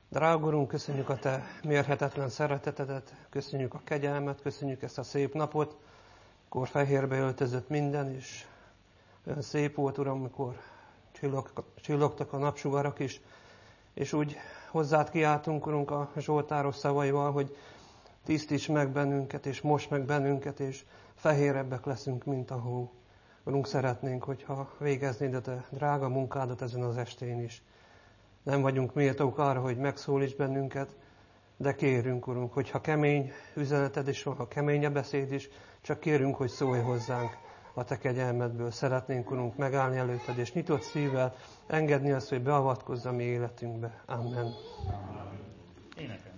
Drága Urunk, köszönjük a Te mérhetetlen szeretetedet, köszönjük a kegyelmet, köszönjük ezt a szép napot, amikor fehérbe öltözött minden, és olyan szép volt, Uram, amikor csillogtak a napsugarak is, és úgy hozzád kiáltunk, Urunk, a Zsoltáros szavaival, hogy tisztíts meg bennünket, és mosd meg bennünket, és fehérebbek leszünk, mint a hó. Urunk, szeretnénk, hogyha végeznéd a Te drága munkádat ezen az estén is. Nem vagyunk méltók arra, hogy megszólíts bennünket, de kérünk, Urunk, hogyha kemény üzeneted is van, ha kemény a beszéd is, csak kérünk, hogy szólj hozzánk a Te kegyelmedből. Szeretnénk, Urunk, megállni előtted, és nyitott szívvel engedni azt, hogy beavatkozz a mi életünkbe. Amen. Énekelni.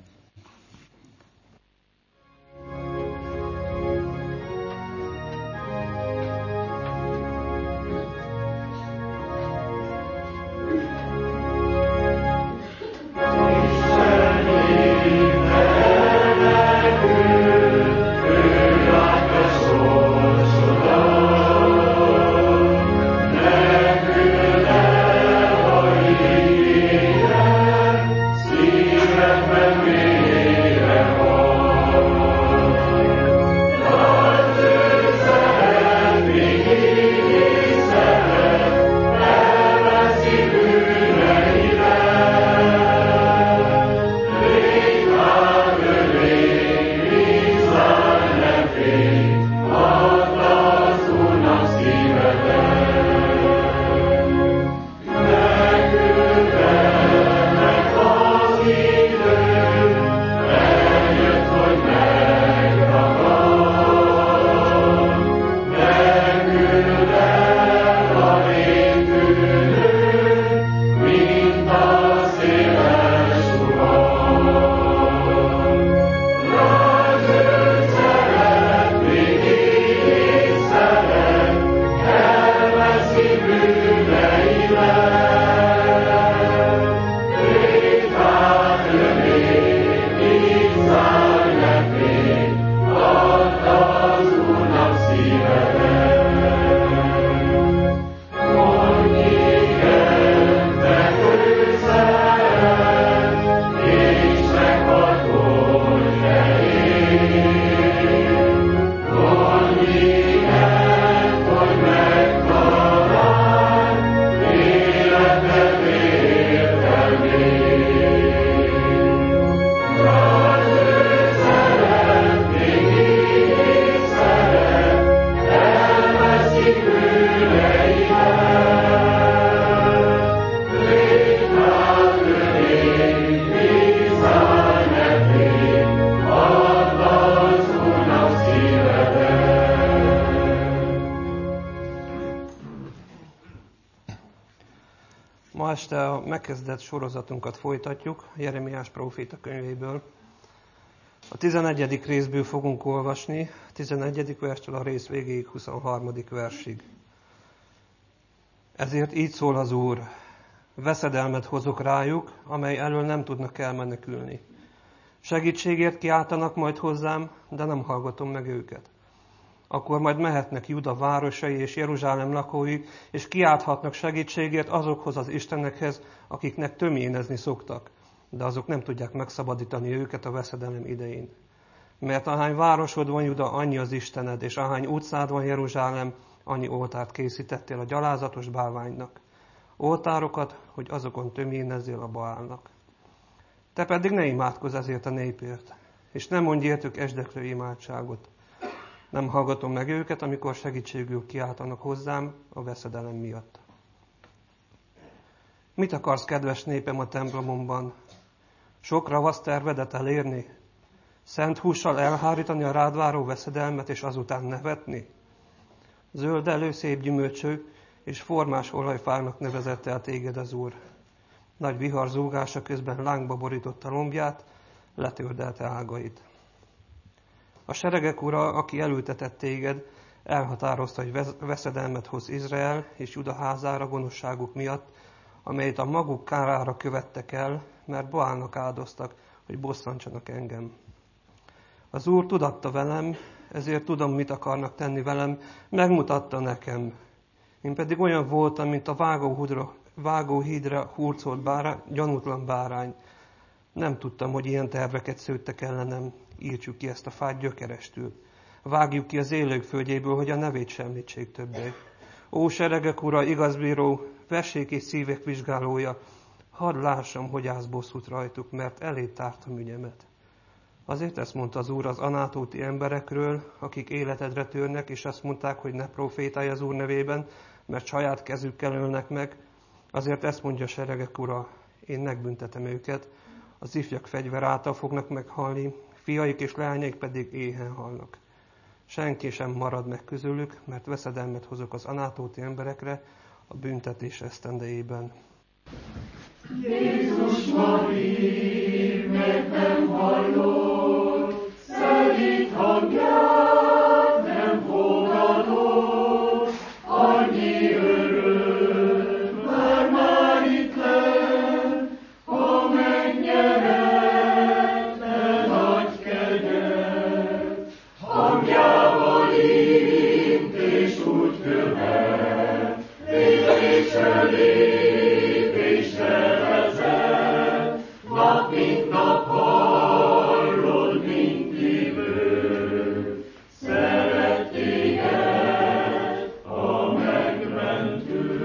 Ma este a megkezdett sorozatunkat folytatjuk Jeremiás próféta könyvéből. A 11. részből fogunk olvasni, 11. verstől a rész végéig 23. versig. Ezért így szól az Úr: veszedelmet hozok rájuk, amely elől nem tudnak elmenekülni. Segítségért kiáltanak majd hozzám, de nem hallgatom meg őket. Akkor majd mehetnek Juda városai és Jeruzsálem lakói, és kiálthatnak segítségért azokhoz az istenekhez, akiknek töménezni szoktak, de azok nem tudják megszabadítani őket a veszedelem idején. Mert ahány városod van, Juda, annyi az Istened, és ahány utcád van, Jeruzsálem, annyi oltárt készítettél a gyalázatos bálványnak. Oltárokat, hogy azokon töménezzél a Baálnak. Te pedig ne imádkozz ezért a népért, és ne mondj értük esdeklő imádságot. Nem hallgatom meg őket, amikor segítségül kiáltanak hozzám a veszedelem miatt. Mit akarsz, kedves népem, a templomomban? Sok ravasz tervedet elérni? Szent hússal elhárítani a rád váró veszedelmet, és azután nevetni? Zöldelő, szép gyümölcsű és formás olajfának nevezett el téged az Úr. Nagy vihar zúgása közben lángba borította lombját, letördelte ágait. A seregek ura, aki elültetett téged, elhatározta, hogy veszedelmet hoz Izrael és Juda házára gonoszságuk miatt, amelyet a maguk kárára követtek el, mert Baálnak áldoztak, hogy bosszantsanak engem. Az Úr tudatta velem, ezért tudom, mit akarnak tenni velem, megmutatta nekem. Én pedig olyan voltam, mint a vágóhídra hurcolt gyanútlan bárány. Nem tudtam, hogy ilyen terveket szőttek ellenem. Írtsuk ki ezt a fát gyökerestül. Vágjuk ki az élők földjéből, hogy a nevét sem említsék többé. Ó, seregek ura, igazbíró, vessék és szívek vizsgálója, hadd lássam, hogy állsz bosszút rajtuk, mert elé tártam ügyemet. Azért ezt mondta az Úr az Anátóti emberekről, akik életedre törnek, és azt mondták, hogy ne profétálj az Úr nevében, mert saját kezükkel ölnek meg. Azért ezt mondja a seregek ura, én megbüntetem őket, az ifjak fegyver által fognak meghalni, fiaik és leányaik pedig éhen halnak. Senki sem marad meg közülük, mert veszedelmet hozok az Anátóti emberekre a büntetés esztendejében. Jézus Maria, meg nem hallott, szelíd hangját nem fogadott, annyi öröm már itt lent, ha megnyered, ne nagy kegyet, hangjával int és úgy követ, lépésre lépésre vezet, nap mint nap hallod, mint hívő, szeret téged a megmentő.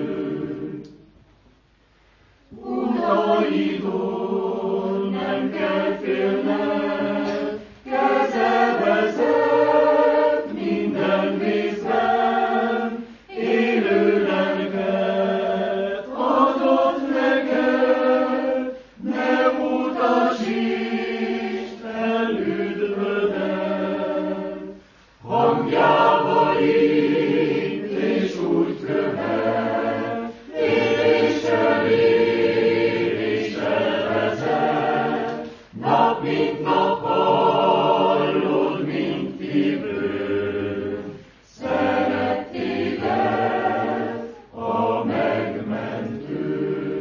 Utaidon nem kell félned, keze vezet minden vízben, élő lelket adott neked, ne utasítsd el üdvödet. Hangjával int és úgy követ, lépésre lépésre vezet, nap mint nap hallod, mint hívő, szeret téged a megmentő.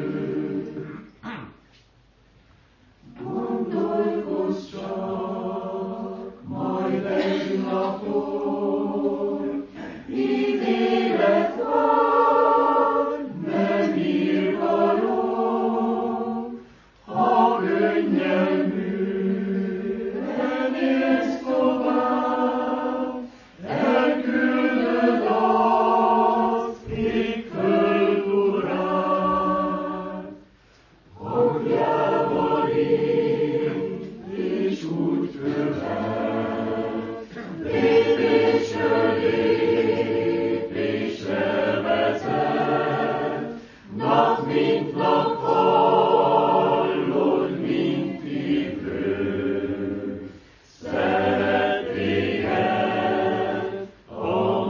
Gondolkozz csak, majd egy napon, ítélet van, nem írgalom, ha könnyelműen élsz tovább, elküldöd az ég föld urát. Hangjával int és úgy követ, lépésre lépésre vezet, nap mint nap hallod, mint hívő, szeret téged a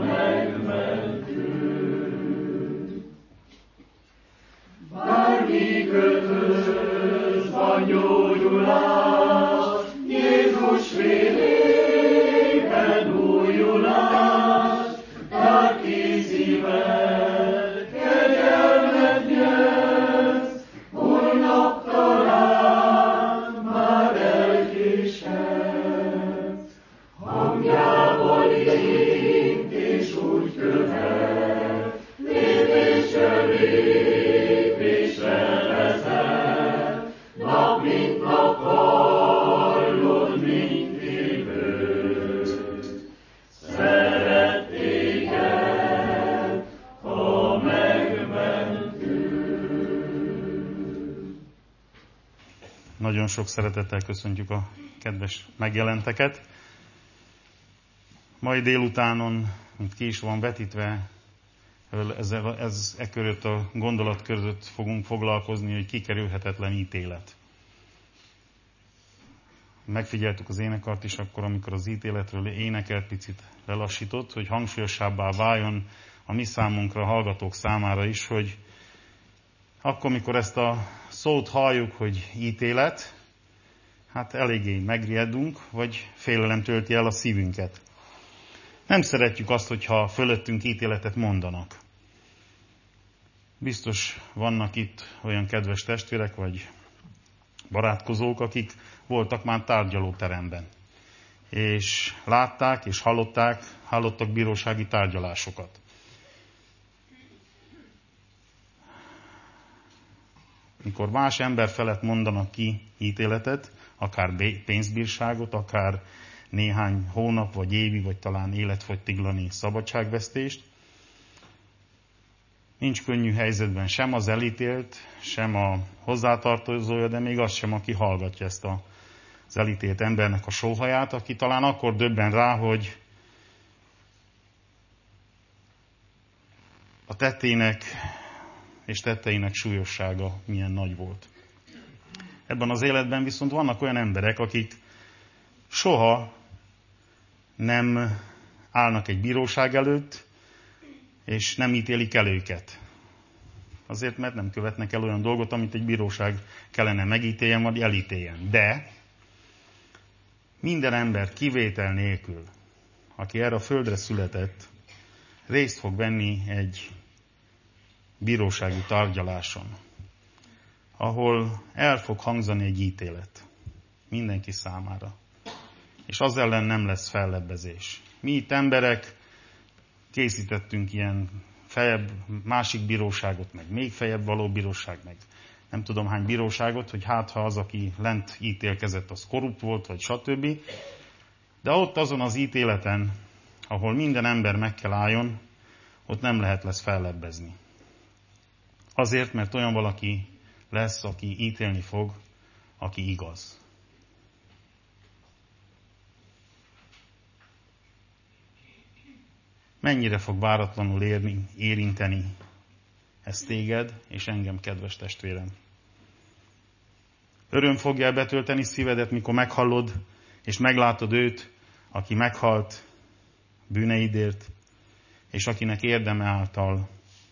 megmentő. Bármi kötöz a gyógyulás, Jézus vérében újulás, lelki szíved kegyelmet nyersz, holnap talán már elkéshetsz. Hangjával int és úgy követ, lépésre lépésre vezet, nap mint nap hallod, mint hívő, szeret téged a megmentő. Nagyon sok szeretettel köszöntjük a kedves megjelenteket. Mai délutánon, mint ki is van vetítve, körött a gondolat között fogunk foglalkozni, hogy kikerülhetetlen ítélet. Megfigyeltük az énekart is akkor, amikor az ítéletről énekelt, picit lelassított, hogy hangsúlyosabbá váljon a mi számunkra, a hallgatók számára is, hogy akkor, amikor ezt a szót halljuk, hogy ítélet, hát eléggé megriadunk, vagy félelem tölti el a szívünket. Nem szeretjük azt, hogyha fölöttünk ítéletet mondanak. Biztos vannak itt olyan kedves testvérek, vagy barátkozók, akik voltak már tárgyalóteremben. És látták, és hallottak bírósági tárgyalásokat. Mikor más ember felett mondanak ki ítéletet, akár pénzbírságot, akár néhány hónap, vagy évi, vagy talán életfogytiglani szabadságvesztést, nincs könnyű helyzetben sem az elítélt, sem a hozzátartozója, de még az sem, aki hallgatja ezt az elítélt embernek a sóhaját, aki talán akkor döbben rá, hogy a tettének és tetteinek súlyossága milyen nagy volt. Ebben az életben viszont vannak olyan emberek, akik soha nem állnak egy bíróság előtt, és nem ítélik el őket. Azért, mert nem követnek el olyan dolgot, amit egy bíróság kellene megítéljen, vagy elítéljen. De minden ember kivétel nélkül, aki erre a földre született, részt fog venni egy bírósági tárgyaláson, ahol el fog hangzani egy ítélet mindenki számára. És az ellen nem lesz fellebbezés. Mi itt emberek készítettünk ilyen fejebb másik bíróságot, meg még fejebb való bíróság, meg nem tudom hány bíróságot, hogy hát ha az, aki lent ítélkezett, az korrupt volt, vagy stb. De ott azon az ítéleten, ahol minden ember meg kell álljon, ott nem lesz fellebbezni. Azért, mert olyan valaki lesz, aki ítélni fog, aki igaz. Mennyire fog váratlanul érinteni ez téged és engem, kedves testvérem? Öröm fogja betölteni szívedet, mikor meghallod és meglátod őt, aki meghalt bűneidért, és akinek érdeme által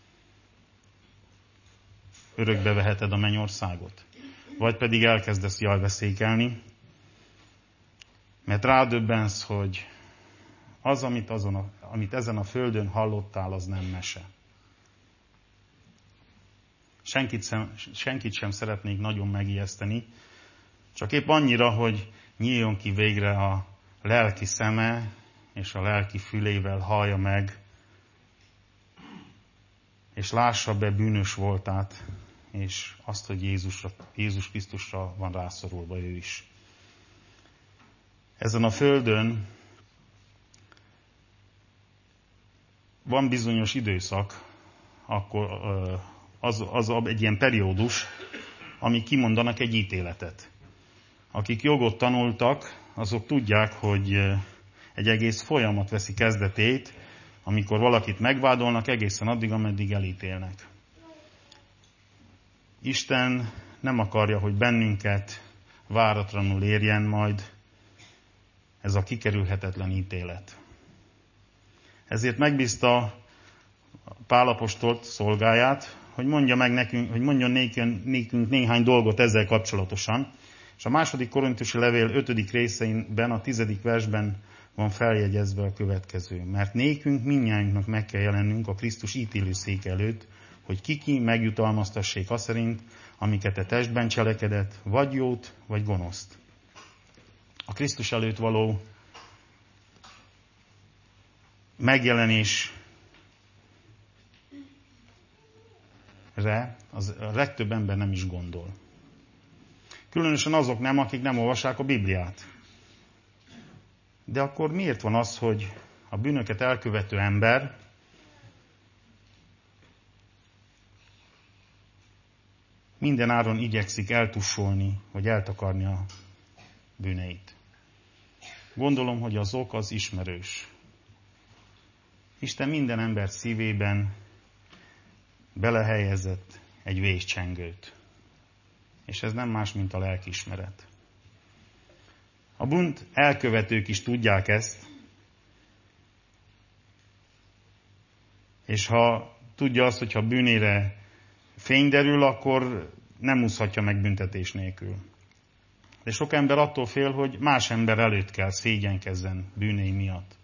örökbe veheted a mennyországot. Vagy pedig elkezdesz jajveszékelni, mert rádöbbensz, hogy az, amit ezen a földön hallottál, az nem mese. Senkit sem szeretnék nagyon megijeszteni, csak épp annyira, hogy nyíljon ki végre a lelki szeme, és a lelki fülével hallja meg, és lássa be bűnös voltát, és azt, hogy Jézus Krisztusra van rászorulva ő is. Ezen a földön van bizonyos időszak, akkor az egy ilyen periódus, amik kimondanak egy ítéletet. Akik jogot tanultak, azok tudják, hogy egy egész folyamat veszi kezdetét, amikor valakit megvádolnak egészen addig, ameddig elítélnek. Isten nem akarja, hogy bennünket váratlanul érjen majd ez a kikerülhetetlen ítélet. Ezért megbízta Pál apostolt, szolgáját, hogy mondja meg nekünk, hogy mondjon nékünk néhány dolgot ezzel kapcsolatosan. És a 2. Korintusi levél 5. részeiben, a 10. versben van feljegyezve a következő. Mert nékünk mindnyájunknak meg kell jelennünk a Krisztus ítélőszék előtt, hogy ki megjutalmaztassék azt szerint, amiket a testben cselekedett, vagy jót, vagy gonoszt. A Krisztus előtt való megjelenésre a legtöbb ember nem is gondol. Különösen azok nem, akik nem olvassák a Bibliát. De akkor miért van az, hogy a bűnöket elkövető ember minden áron igyekszik eltussolni, vagy eltakarni a bűneit? Gondolom, hogy az ok az ismerős. Isten minden ember szívében belehelyezett egy véscsengőt. És ez nem más, mint a lelkiismeret. A bűnt elkövetők is tudják ezt, és ha tudja azt, hogyha bűnére fény derül, akkor nem úszhatja meg büntetés nélkül. De sok ember attól fél, hogy más ember előtt kell szégyenkezzen bűnei miatt.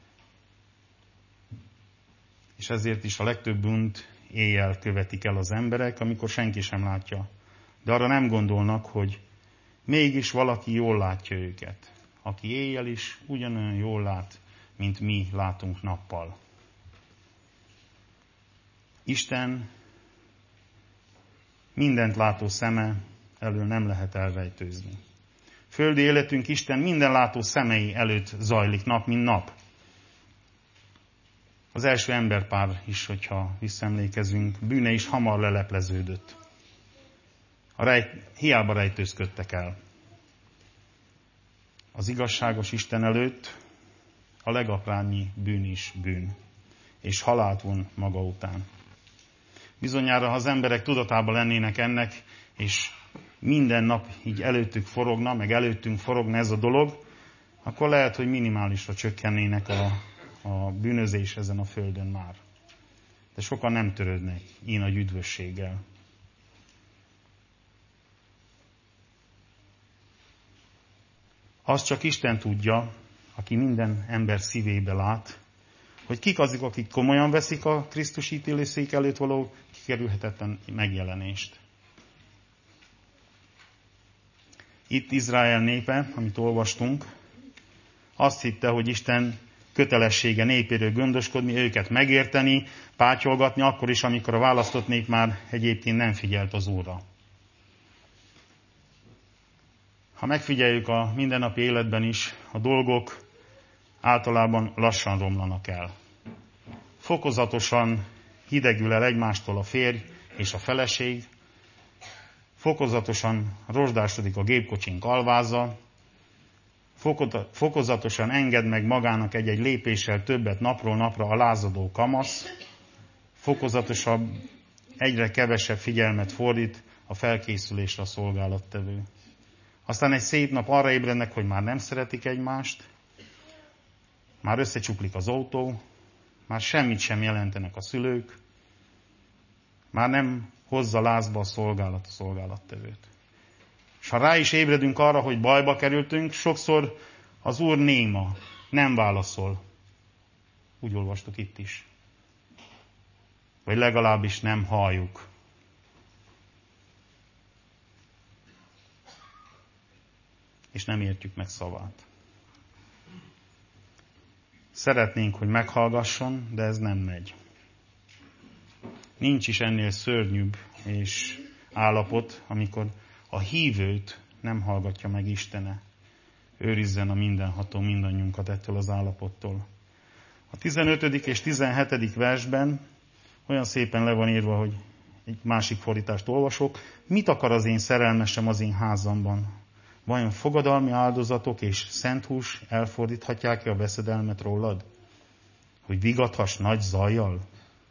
És ezért is a legtöbb bűnt éjjel követik el az emberek, amikor senki sem látja. De arra nem gondolnak, hogy mégis valaki jól látja őket. Aki éjjel is ugyanolyan jól lát, mint mi látunk nappal. mindent látó szeme elől nem lehet elrejtőzni. Földi életünk Isten minden látó szemei előtt zajlik nap, mint nap. Az első emberpár is, hogyha visszaemlékezünk, bűne is hamar lelepleződött. Hiába rejtőzködtek el. Az igazságos Isten előtt a legaprányi bűn is bűn, és halált von maga után. Bizonyára, ha az emberek tudatában lennének ennek, és minden nap így előttük forogna, meg előttünk forogna ez a dolog, akkor lehet, hogy minimálisra csökkennének a bűnözés ezen a földön már. De sokan nem törődnek így nagy üdvösséggel. Azt csak Isten tudja, aki minden ember szívébe lát, hogy kik azok, akik komolyan veszik a Krisztus ítélőszék előtt való kikerülhetetlen megjelenést. Itt Izrael népe, amit olvastunk, azt hitte, hogy Isten kötelessége népéről gondoskodni, őket megérteni, pátyolgatni, akkor is, amikor a választott nép már egyébként nem figyelt az Úrra. Ha megfigyeljük a mindennapi életben is, a dolgok általában lassan romlanak el. Fokozatosan hidegül el egymástól a férj és a feleség, fokozatosan rozsdásodik a gépkocsink alváza, fokozatosan enged meg magának egy-egy lépéssel többet napról napra a lázadó kamasz, fokozatosabb, egyre kevesebb figyelmet fordít a felkészülésre a szolgálattevő. Aztán egy szép nap arra ébrednek, hogy már nem szeretik egymást, már összecsuklik az autó, már semmit sem jelentenek a szülők, már nem hozza lázba a szolgálattevőt. És ha rá is ébredünk arra, hogy bajba kerültünk, sokszor az Úr néma, nem válaszol. Úgy olvastuk itt is. Vagy legalábbis nem halljuk. És nem értjük meg szavát. Szeretnénk, hogy meghallgasson, de ez nem megy. Nincs is ennél szörnyűbb és állapot, amikor a hívőt nem hallgatja meg Istene. Őrizzen a mindenható mindannyiunkat ettől az állapottól. A 15. és 17. versben olyan szépen le van írva, hogy egy másik fordítást olvasok. Mit akar az én szerelmesem az én házamban? Vajon fogadalmi áldozatok és szent hús elfordíthatják-e a veszedelmet rólad? Hogy vigathass nagy zajjal?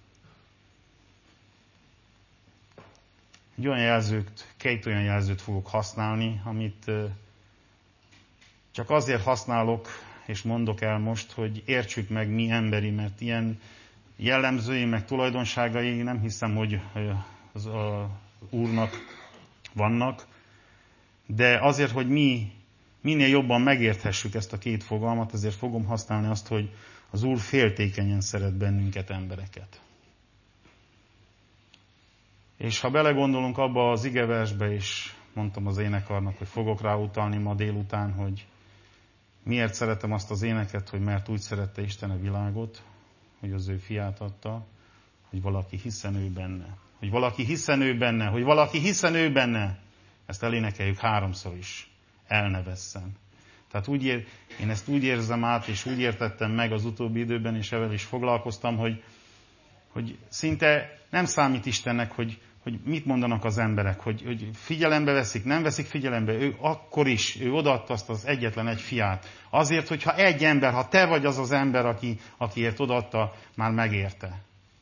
Két olyan jelzőt fogok használni, amit csak azért használok és mondok el most, hogy értsük meg mi emberi, mert ilyen jellemzői, meg tulajdonságai nem hiszem, hogy az Úrnak vannak, de azért, hogy mi minél jobban megérthessük ezt a két fogalmat, ezért fogom használni azt, hogy az Úr féltékenyen szeret bennünket, embereket. És ha belegondolunk abba az igeversbe, és mondtam az énekarnak, hogy fogok rá utalni ma délután, hogy miért szeretem azt az éneket, hogy mert úgy szerette Isten a világot, hogy az ő fiát adta, hogy valaki hiszen ő benne. Hogy valaki hiszen ő benne, hogy valaki hiszen ő benne. Ezt elénekeljük 3-szor is. El ne vesszen. Tehát én ezt úgy érzem át, és úgy értettem meg az utóbbi időben, és ezzel is foglalkoztam, hogy szinte nem számít Istennek, hogy mit mondanak az emberek, hogy figyelembe veszik, nem veszik figyelembe. Ő akkor is, ő odaadta azt az egyetlen egy fiát. Azért, hogyha egy ember, ha te vagy az az ember, akiért odaadta, már megérte.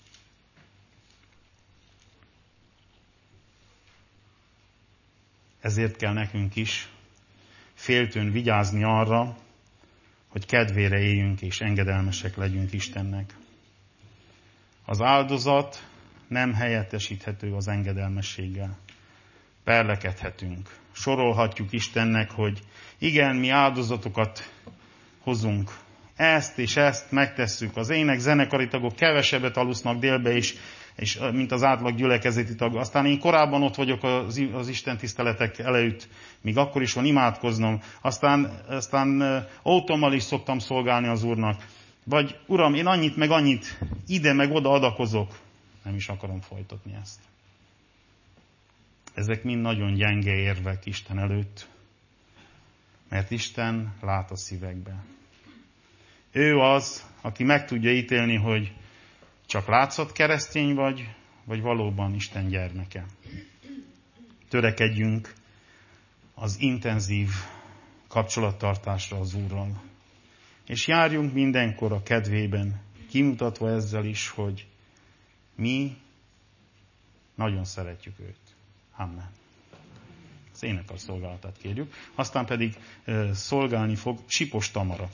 Ezért kell nekünk is féltőn vigyázni arra, hogy kedvére éljünk és engedelmesek legyünk Istennek. Az áldozat nem helyettesíthető az engedelmességgel. Perlekedhetünk. Sorolhatjuk Istennek, hogy igen, mi áldozatokat hozunk. Ezt és ezt megtesszük. Az zenekari tagok kevesebbet alusznak délbe is, és mint az átlag gyülekezeti tag. Aztán én korábban ott vagyok az Isten tiszteletek előtt, míg akkor is van imádkoznom. Aztán autómmal is szoktam szolgálni az Úrnak. Vagy Uram, én annyit meg annyit ide meg oda adakozok. Nem is akarom folytatni ezt. Ezek mind nagyon gyenge érvek Isten előtt, mert Isten lát a szívekbe. Ő az, aki meg tudja ítélni, hogy csak látszat keresztény vagy valóban Isten gyermeke. Törekedjünk az intenzív kapcsolattartásra az Úrral. És járjunk mindenkor a kedvében, kimutatva ezzel is, hogy mi nagyon szeretjük őt. Amen. Az énekar szolgálatát kérjük. Aztán pedig szolgálni fog Sipos Tamara.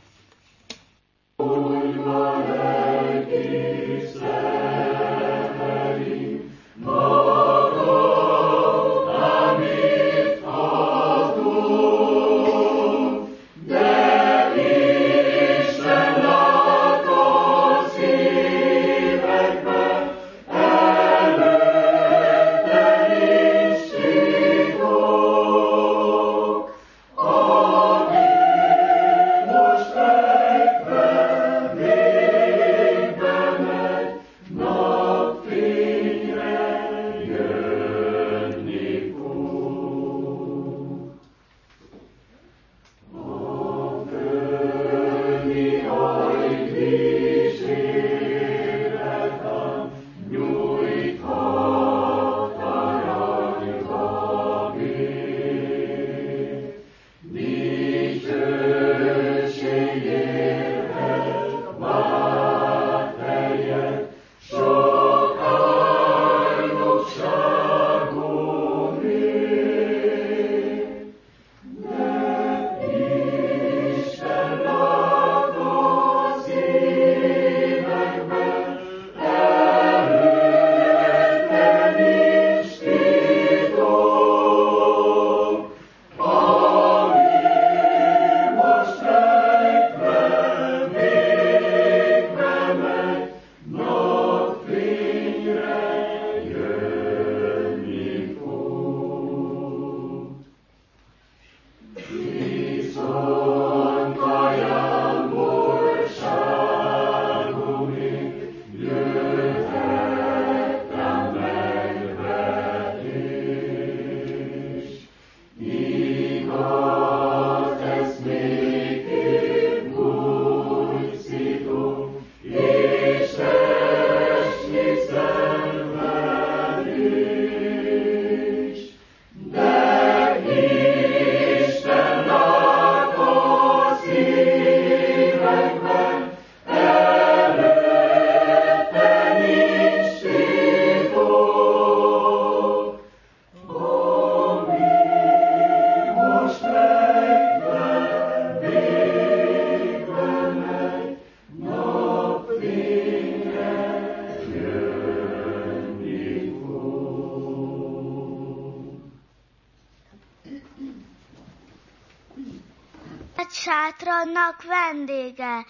Sátradnak vendége,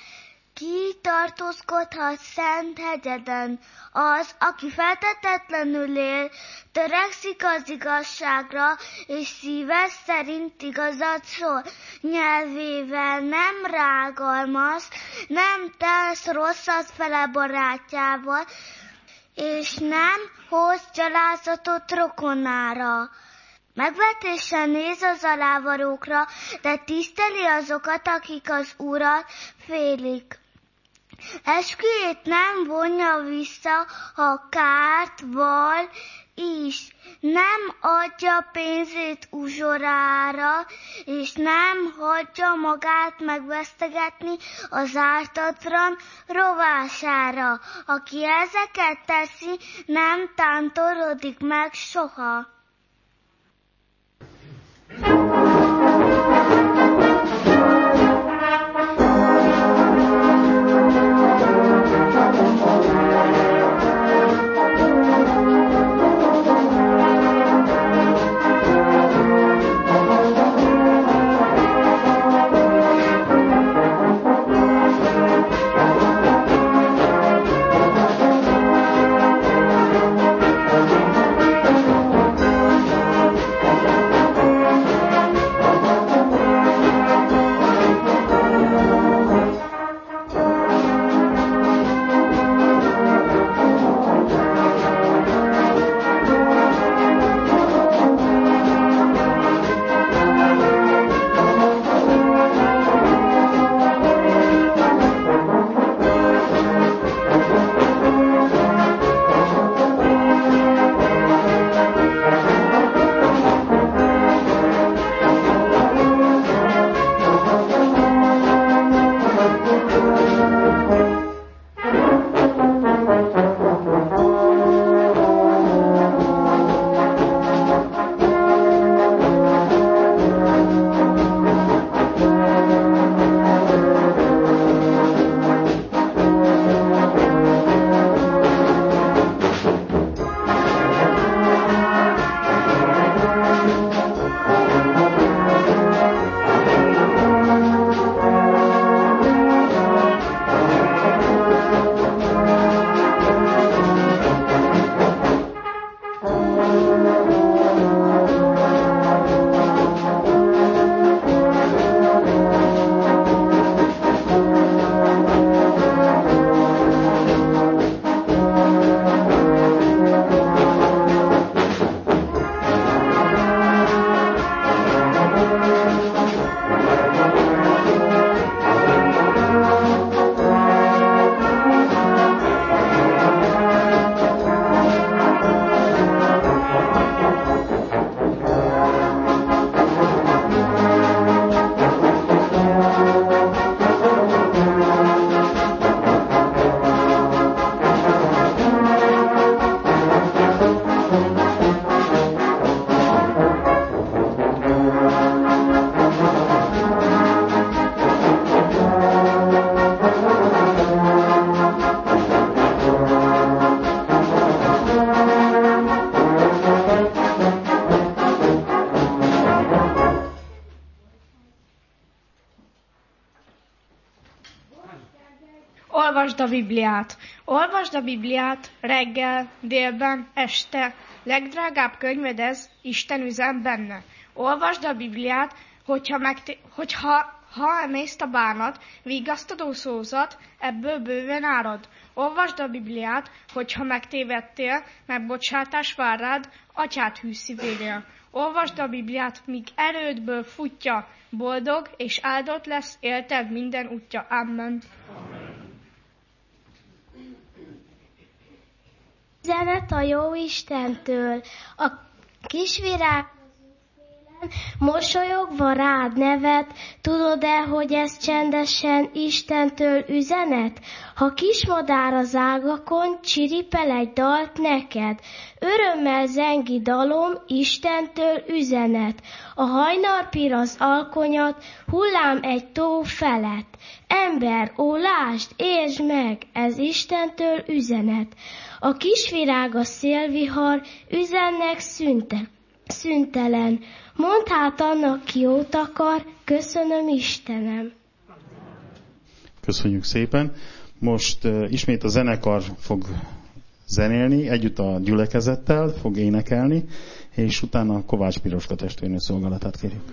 ki tartózkodhat szent hegyeden? Az, aki feltetetlenül él, törekszik az igazságra, és szíve szerint igazat szól. Nyelvével nem rágalmaz, nem tesz rosszat fele barátjával, és nem hoz gyalázatot rokonára. Megvetéssel néz az alávalókra, de tiszteli azokat, akik az Urat félik. Esküjét nem vonja vissza, ha kárt val is. Nem adja pénzét uzsorára, és nem hagyja magát megvesztegetni az ártatlan rovására. Aki ezeket teszi, nem tántorodik meg soha. Olvasd a Bibliát. Olvasd a Bibliát reggel, délben, este. Legdrágább könyved ez, Isten üzen benne. Olvasd a Bibliát, ha emészt a bánat, vigasztaló szózat, ebből bőven árad. Olvasd a Bibliát, hogyha megtévedtél, megbocsátás vár rád, atyád hű szívénél. Olvasd a Bibliát, míg erődből futja, boldog és áldott lesz élted minden útja. Amen. Üzenet a jó Istentől. A kisvirág mosolyogva rád nevet, tudod-e, hogy ez csendesen Istentől üzenet? Ha kismadár az ágakon, csiripel egy dalt neked, örömmel zengi dalom, Istentől üzenet. A hajnalpír az alkonyat, hullám egy tó felett. Ember, ó, lásd, értsd meg, ez Istentől üzenet. A kisvirág a szélvihar, üzennek szüntelen. Mondd hát annak, ki jót akar, köszönöm Istenem. Köszönjük szépen. Most ismét a zenekar fog zenélni, együtt a gyülekezettel fog énekelni, és utána Kovács Piroska testvérnő szolgálatát kérjük.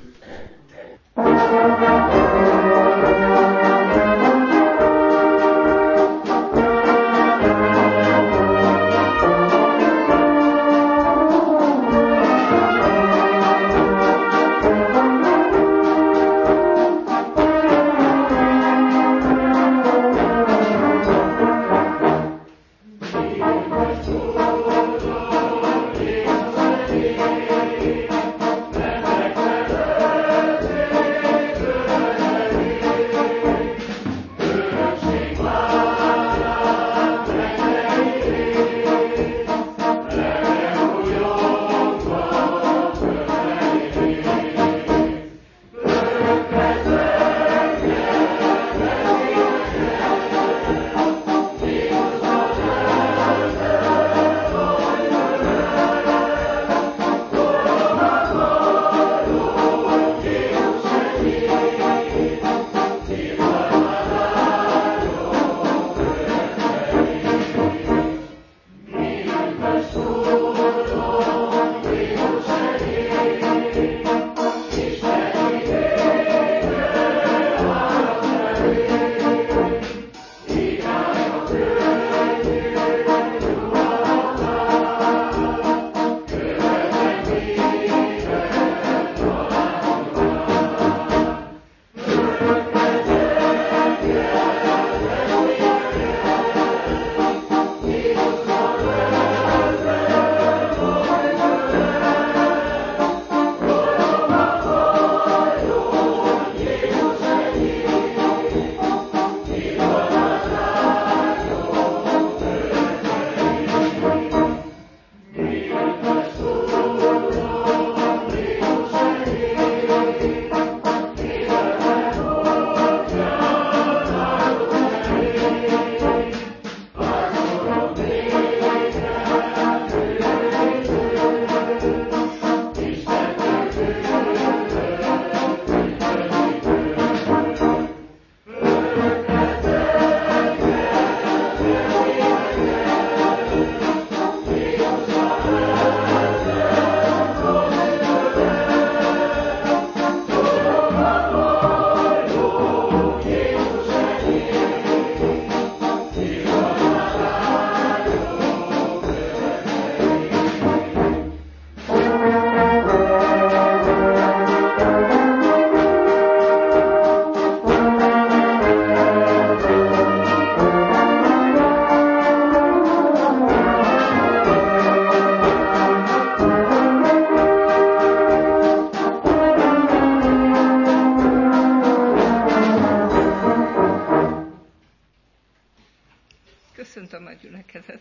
Köszöntöm a gyülekezetet.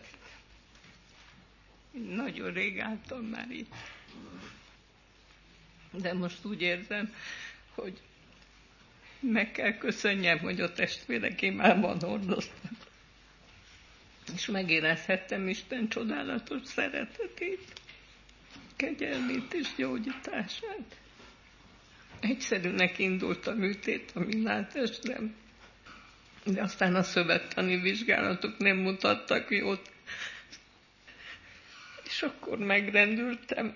Nagyon rég álltam már itt. De most úgy érzem, hogy meg kell köszönjem, hogy a testvérek imában hordoztak. És megérezhettem Isten csodálatos szeretetét, kegyelmét és gyógyítását. Egyszerűnek indult a műtét a mi leltestem, de aztán a szövettani vizsgálatok nem mutattak jót. És akkor megrendültem,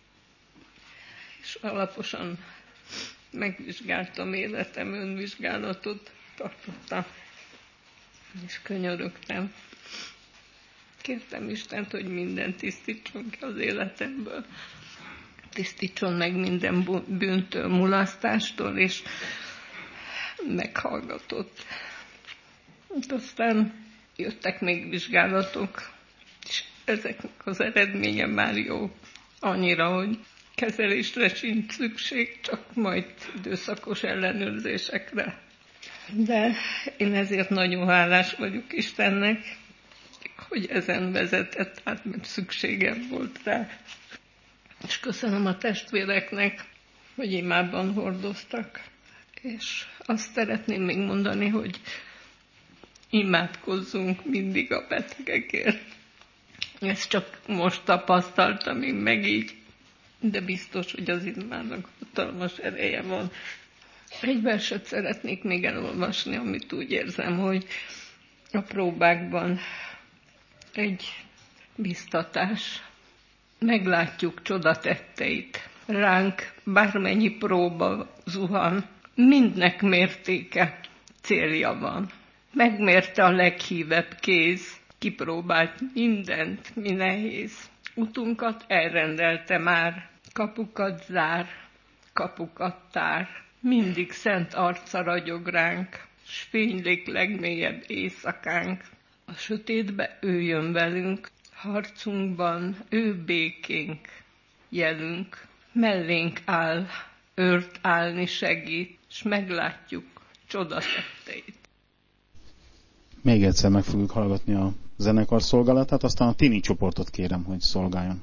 és alaposan megvizsgáltam életem, önvizsgálatot tartottam, és könyörögtem. Kértem Istent, hogy mindent tisztítson ki az életemből, tisztítson meg minden bűntől, mulasztástól, és meghallgatott. Aztán jöttek még vizsgálatok, és ezeknek az eredménye már jó. Annyira, hogy kezelésre sincs szükség, csak majd időszakos ellenőrzésekre. De én ezért nagyon hálás vagyok Istennek, hogy ezen vezetett, hát mert szükségem volt rá. És köszönöm a testvéreknek, hogy imában hordoztak. És azt szeretném még mondani, hogy imádkozzunk mindig a betegekért. Ezt csak most tapasztaltam én meg így, de biztos, hogy az imának hatalmas ereje van. Egy verset szeretnék még elolvasni, amit úgy érzem, hogy a próbákban egy biztatás. Meglátjuk csodatetteit. Ránk bármennyi próba zuhan, mindnek mértéke, célja van. Megmérte a leghívebb kéz, kipróbált mindent, mi nehéz. Utunkat elrendelte már, kapukat zár, kapukat tár. Mindig szent arca ragyog ránk, s fénylik legmélyebb éjszakánk. A sötétbe ő jön velünk, harcunkban ő békénk, jelünk. Mellénk áll, őrt állni segít, s meglátjuk csodatetteit. Még egyszer meg fogjuk hallgatni a zenekar szolgálatát, aztán a tini csoportot kérem, hogy szolgáljon.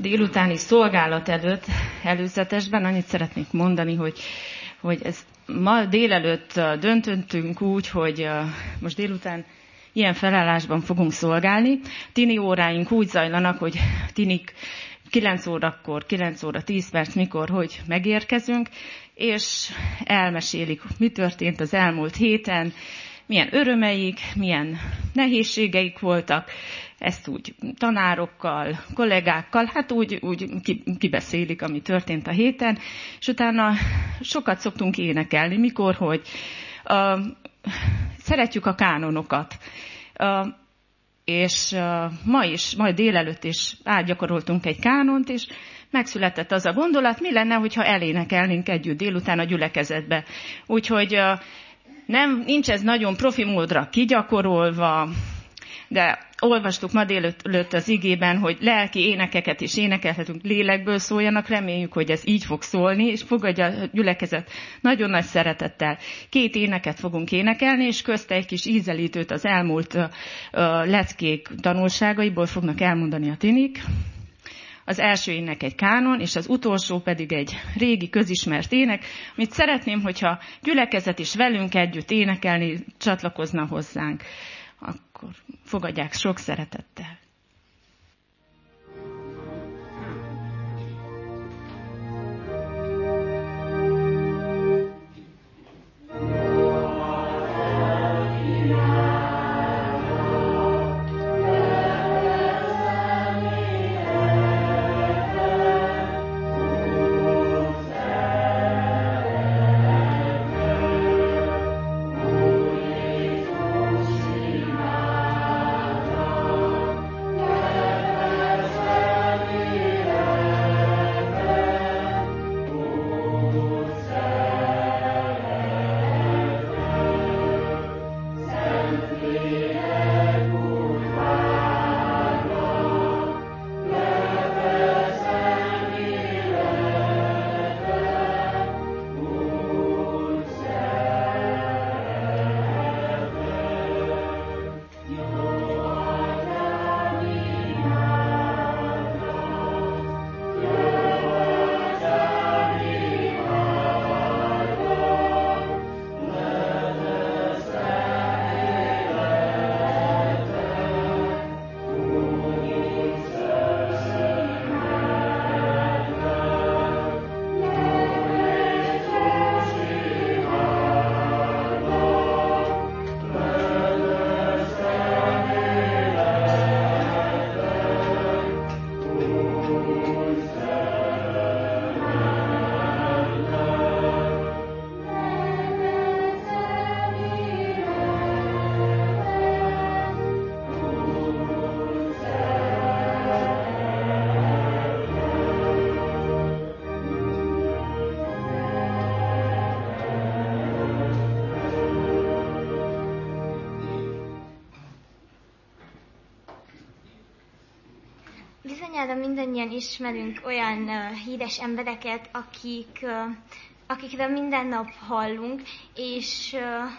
délutáni szolgálat előzetesben annyit szeretnék mondani, hogy ez ma délelőtt döntöttünk úgy, hogy most délután ilyen felállásban fogunk szolgálni. Tini óráink úgy zajlanak, hogy tinik 9 órakor, 9 óra 10 perc, mikor, hogy megérkezünk, és elmesélik, mi történt az elmúlt héten, milyen örömeik, milyen nehézségeik voltak, ezt úgy tanárokkal, kollégákkal, hát úgy kibeszélik, ami történt a héten, és utána sokat szoktunk énekelni, mikor, hogy szeretjük a kánonokat. És ma délelőtt is átgyakoroltunk egy kánont, és megszületett az a gondolat, mi lenne, hogyha elénekelnénk együtt délután a gyülekezetbe. Úgyhogy nincs ez nagyon profi módra kigyakorolva, de olvastuk ma délelőtt az igében, hogy lelki énekeket is énekelhetünk, lélekből szóljanak, reméljük, hogy ez így fog szólni, és fogadja a gyülekezet nagyon nagy szeretettel. 2 éneket fogunk énekelni, és közte egy kis ízelítőt az elmúlt leckék tanulságaiból fognak elmondani a tinik. Az első ének egy kánon, és az utolsó pedig egy régi közismert ének, amit szeretném, hogyha gyülekezet is velünk együtt énekelni, csatlakozna hozzánk. Akkor fogadják sok szeretettel. Bizonyára mindannyian ismerünk olyan híres embereket, akikről minden nap hallunk, és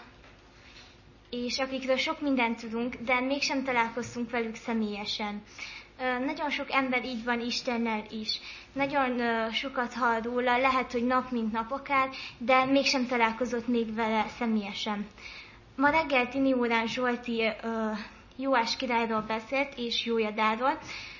akikről sok mindent tudunk, de mégsem találkoztunk velük személyesen. Nagyon sok ember így van Istennel is. Nagyon sokat hall róla, lehet, hogy nap mint nap akár, de mégsem találkozott még vele személyesen. Ma reggel tini órán Zsolti Jóás királyról beszélt, és Jójadáról,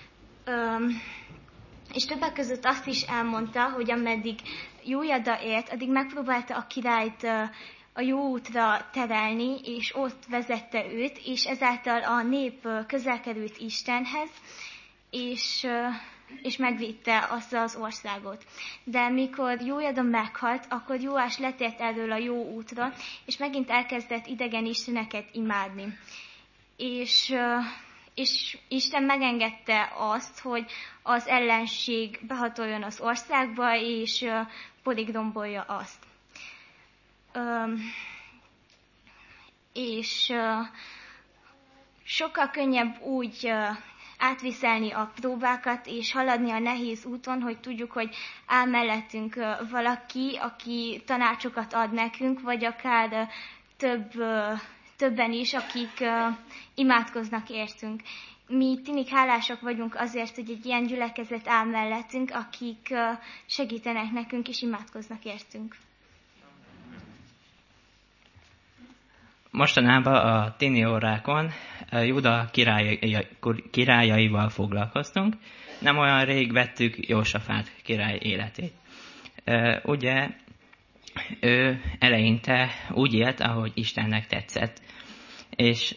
és többek között azt is elmondta, hogy ameddig Jójada élt, addig megpróbálta a királyt a jó útra terelni, és ott vezette őt, és ezáltal a nép közel került Istenhez, és megvédte azt az országot. De mikor Jójada meghalt, akkor Jóás letért erről a jó útra, és megint elkezdett idegen isteneket imádni. És Isten megengedte azt, hogy az ellenség behatoljon az országba, és porigdombolja azt. Sokkal könnyebb úgy átviszelni a próbákat, és haladni a nehéz úton, hogy tudjuk, hogy áll mellettünk valaki, aki tanácsokat ad nekünk, vagy akár többen is, akik imádkoznak értünk. mi tinik hálásak vagyunk azért, hogy egy ilyen gyülekezet áll mellettünk, akik segítenek nekünk és imádkoznak értünk. Mostanában a tini órákon Júda királyaival foglalkoztunk. Nem olyan rég vettük Jósafát király életét. Ugye ő eleinte úgy élt, ahogy Istennek tetszett. És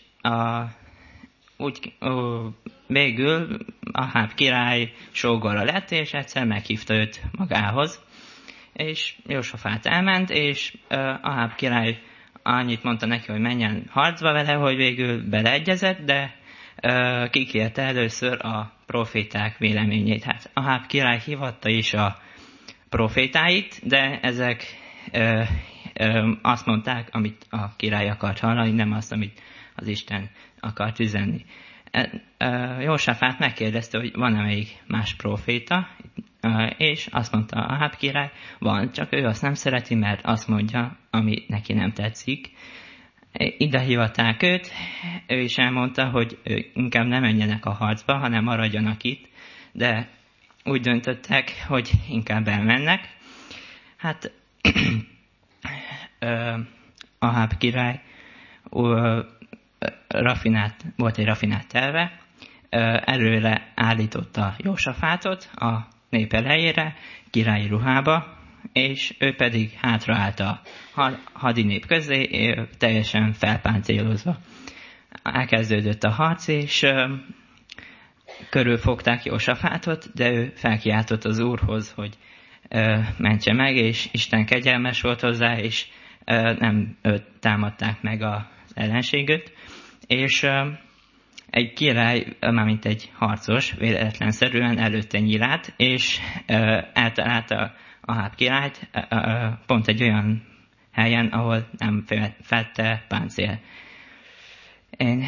végül Aháb király sógora lett, és egyszer meghívta őt magához. És Jósafát elment, és Aháb király annyit mondta neki, hogy menjen harcba vele, hogy végül beleegyezett, de kikérte először a proféták véleményét. Hát Aháb király hívatta is a profétáit, de ezek azt mondták, amit a király akart hallani, nem azt, amit az Isten akart üzenni. Jósafát megkérdezte, hogy van-e még más proféta, és azt mondta Aháb király, van, csak ő azt nem szereti, mert azt mondja, ami neki nem tetszik. Ide hívatták őt, ő is elmondta, hogy inkább nem menjenek a harcba, hanem maradjanak itt, de úgy döntöttek, hogy inkább elmennek. Hát Aháb király volt egy rafinált terve, előre állította Jósafátot a nép elejére, királyi ruhába, és ő pedig hátraállt a hadinép közé, teljesen felpáncélozva. Elkezdődött a harc, és körülfogták Jósafátot, de ő felkiáltott az Úrhoz, hogy mentse meg, és Isten kegyelmes volt hozzá, és nem támadták meg az ellenségét, és egy király, mármint egy harcos, véletlenszerűen előtte nyílát, és eltalálta Aháb királyt pont egy olyan helyen, ahol nem fedte páncél. Én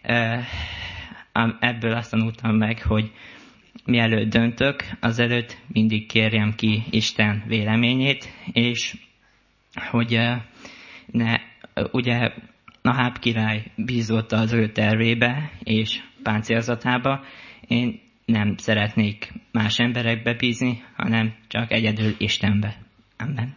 ebből azt tanultam meg, hogy mielőtt döntök, azelőtt mindig kérjem ki Isten véleményét, és hogy ugye Aháb király bízott az ő tervébe és páncélzatába. Én nem szeretnék más emberekbe bízni, hanem csak egyedül Istenbe. Amen.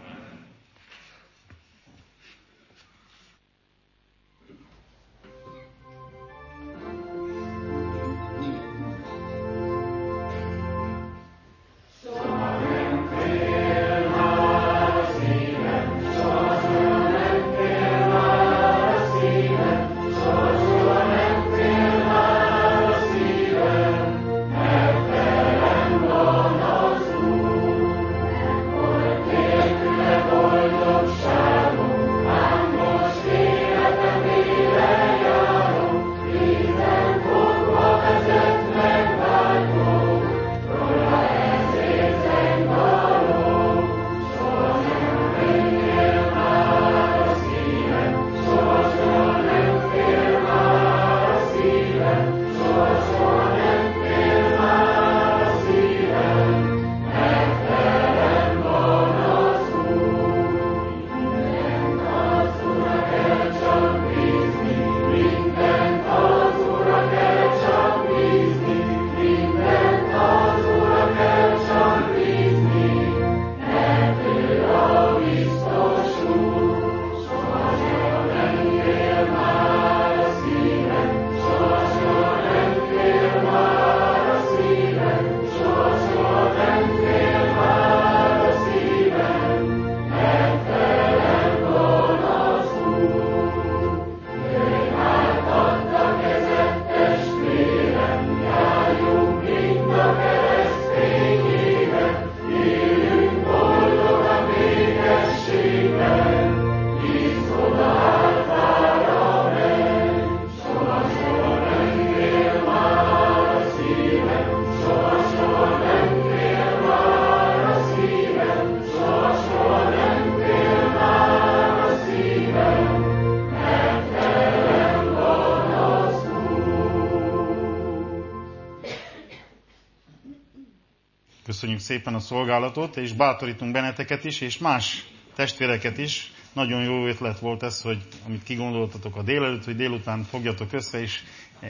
Köszönjük szépen a szolgálatot, és bátorítunk benneteket is, és más testvéreket is. Nagyon jó ötlet volt ez, hogy amit kigondoltatok a délelőtt, hogy délután fogjatok össze, és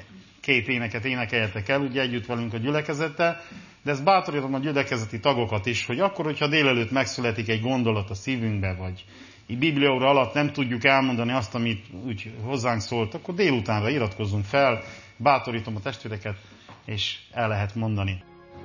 2 éneket énekeljetek el, ugye együtt velünk a gyülekezettel, de ezt bátorítom a gyülekezeti tagokat is, hogy akkor, hogyha délelőtt megszületik egy gondolat a szívünkbe, vagy így Bibliaóra alatt nem tudjuk elmondani azt, amit úgy hozzánk szólt, akkor délutánra iratkozzunk fel, bátorítom a testvéreket, és el lehet mondani.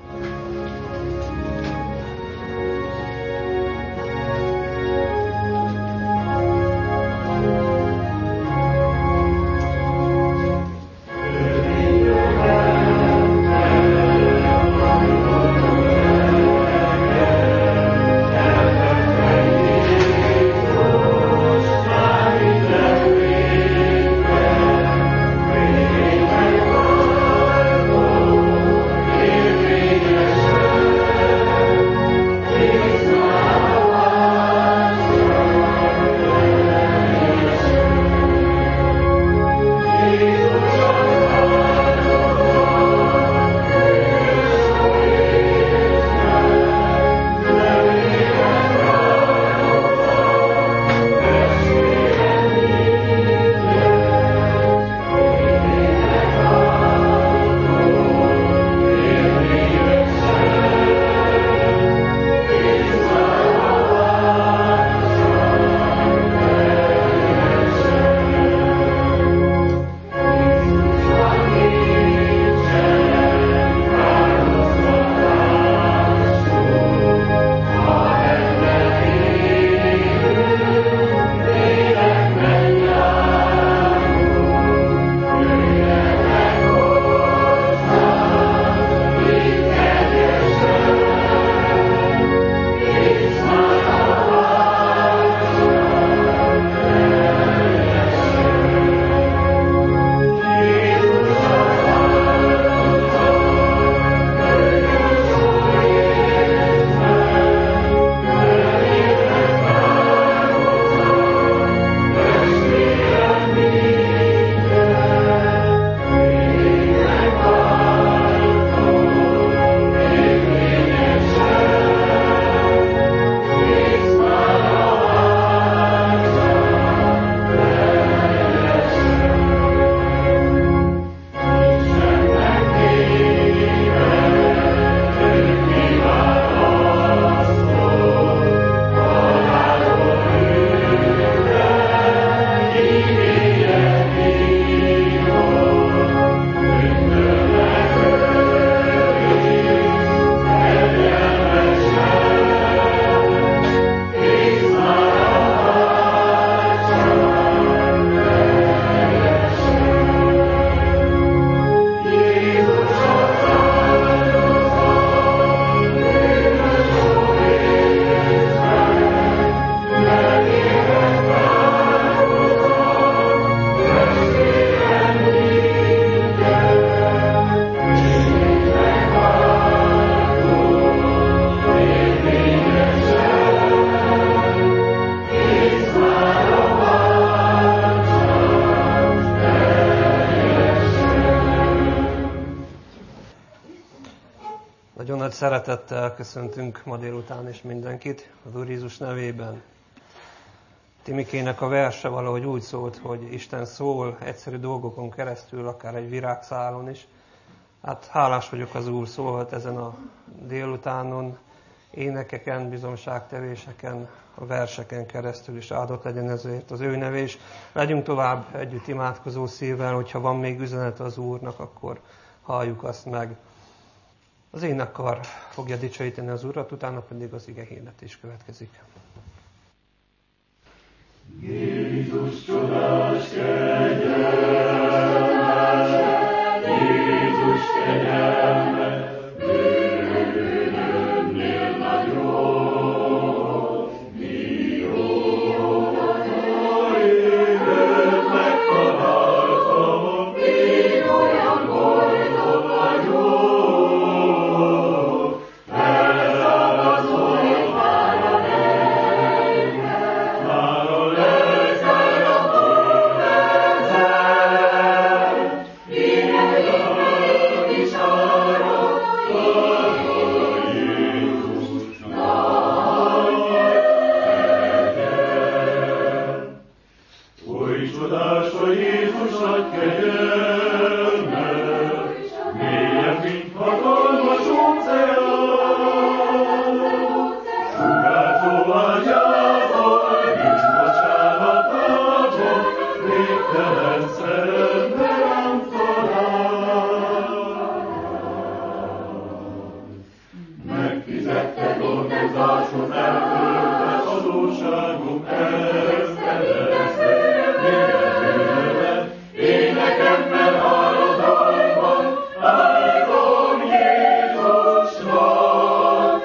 Nagy szeretettel köszöntünk ma délután is mindenkit az Úr Jézus nevében. Timikének a verse valahogy úgy szólt, hogy Isten szól egyszerű dolgokon keresztül, akár egy virágszálon is. Hát hálás vagyok, az Úr szólhat ezen a délutánon, énekeken, bizonságtevéseken, a verseken keresztül is áldott legyen ezért az ő neve, és legyünk tovább együtt imádkozó szívvel, hogyha van még üzenet az Úrnak, akkor halljuk azt meg. Az énekkar fogja dicsőíteni az Urat, utána pedig az ige hirdetés következik. Jézus csodás kegyelme, Jézus kegyelme, bűnömnél nagyobb, mi jó, ha évet megtaláltam, én olyan boldog vagyok. Yeah. tudáson eltöltve adósságunk énekemmel áradalban, áldom Jézusnak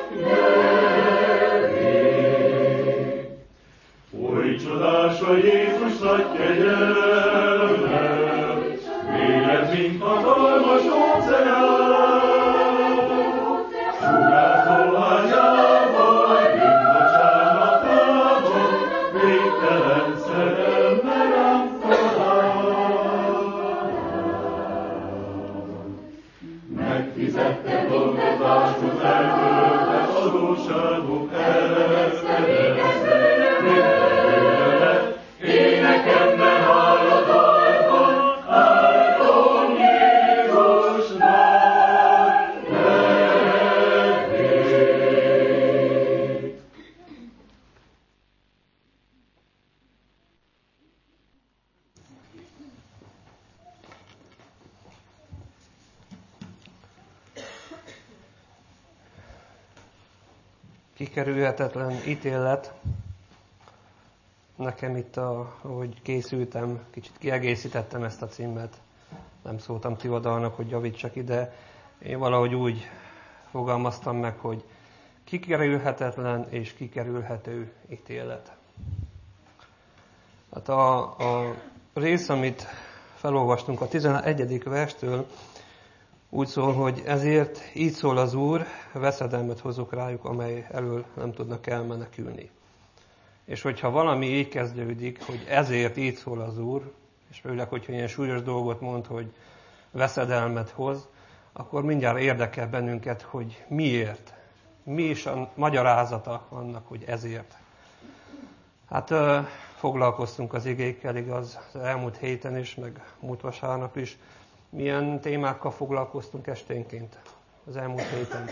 nevét. Oly csodás a Jézus nagy kegyelme, mélyebb, mint hatalmas óceán, sugárzó ágyában, bűnbocsánatában, végtelen szerelme rám talál. Megfizette dolgozáshoz eltöltve adósságok énekemben áradalban, áldom Jézusnak nevét. Kikerülhetetlen ítélet. Nekem itt, ahogy készültem, kicsit kiegészítettem ezt a címet. Nem szóltam Tivadalnak, hogy javítsak ide. Én valahogy úgy fogalmaztam meg, hogy kikerülhetetlen és kikerülhető ítélet. Hát a rész, amit felolvastunk a 11. verstől, úgy szól, hogy ezért így szól az Úr, veszedelmet hozok rájuk, amely elől nem tudnak elmenekülni. És hogyha valami így kezdődik, hogy ezért így szól az Úr, és főleg, hogyha ilyen súlyos dolgot mond, hogy veszedelmet hoz, akkor mindjárt érdekel bennünket, hogy miért. Mi is a magyarázata annak, hogy ezért. Hát foglalkoztunk az igékkel, igaz, az elmúlt héten is, meg múlt vasárnap is. Milyen témákkal foglalkoztunk esténként az elmúlt héten?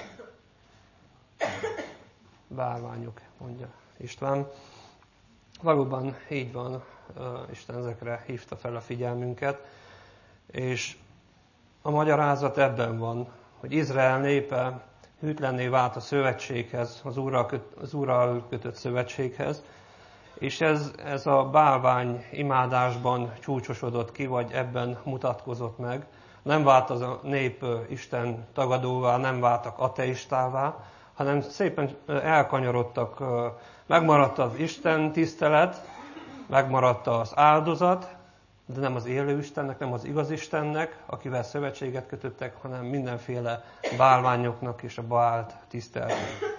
Bálványok, mondja István. Valóban így van, Isten ezekre hívta fel a figyelmünket, és a magyarázat ebben van, hogy Izrael népe hűtlenné vált a szövetséghez, az Úrral kötött szövetséghez, és ez a bálvány imádásban csúcsosodott ki, vagy ebben mutatkozott meg. Nem vált az a nép Isten tagadóvá, nem váltak ateistává, hanem szépen elkanyarodtak, megmaradt az Isten tisztelet, megmaradt az áldozat, de nem az élő Istennek, nem az igaz Istennek, akivel szövetséget kötöttek, hanem mindenféle bálványoknak és a Baált tiszteltek.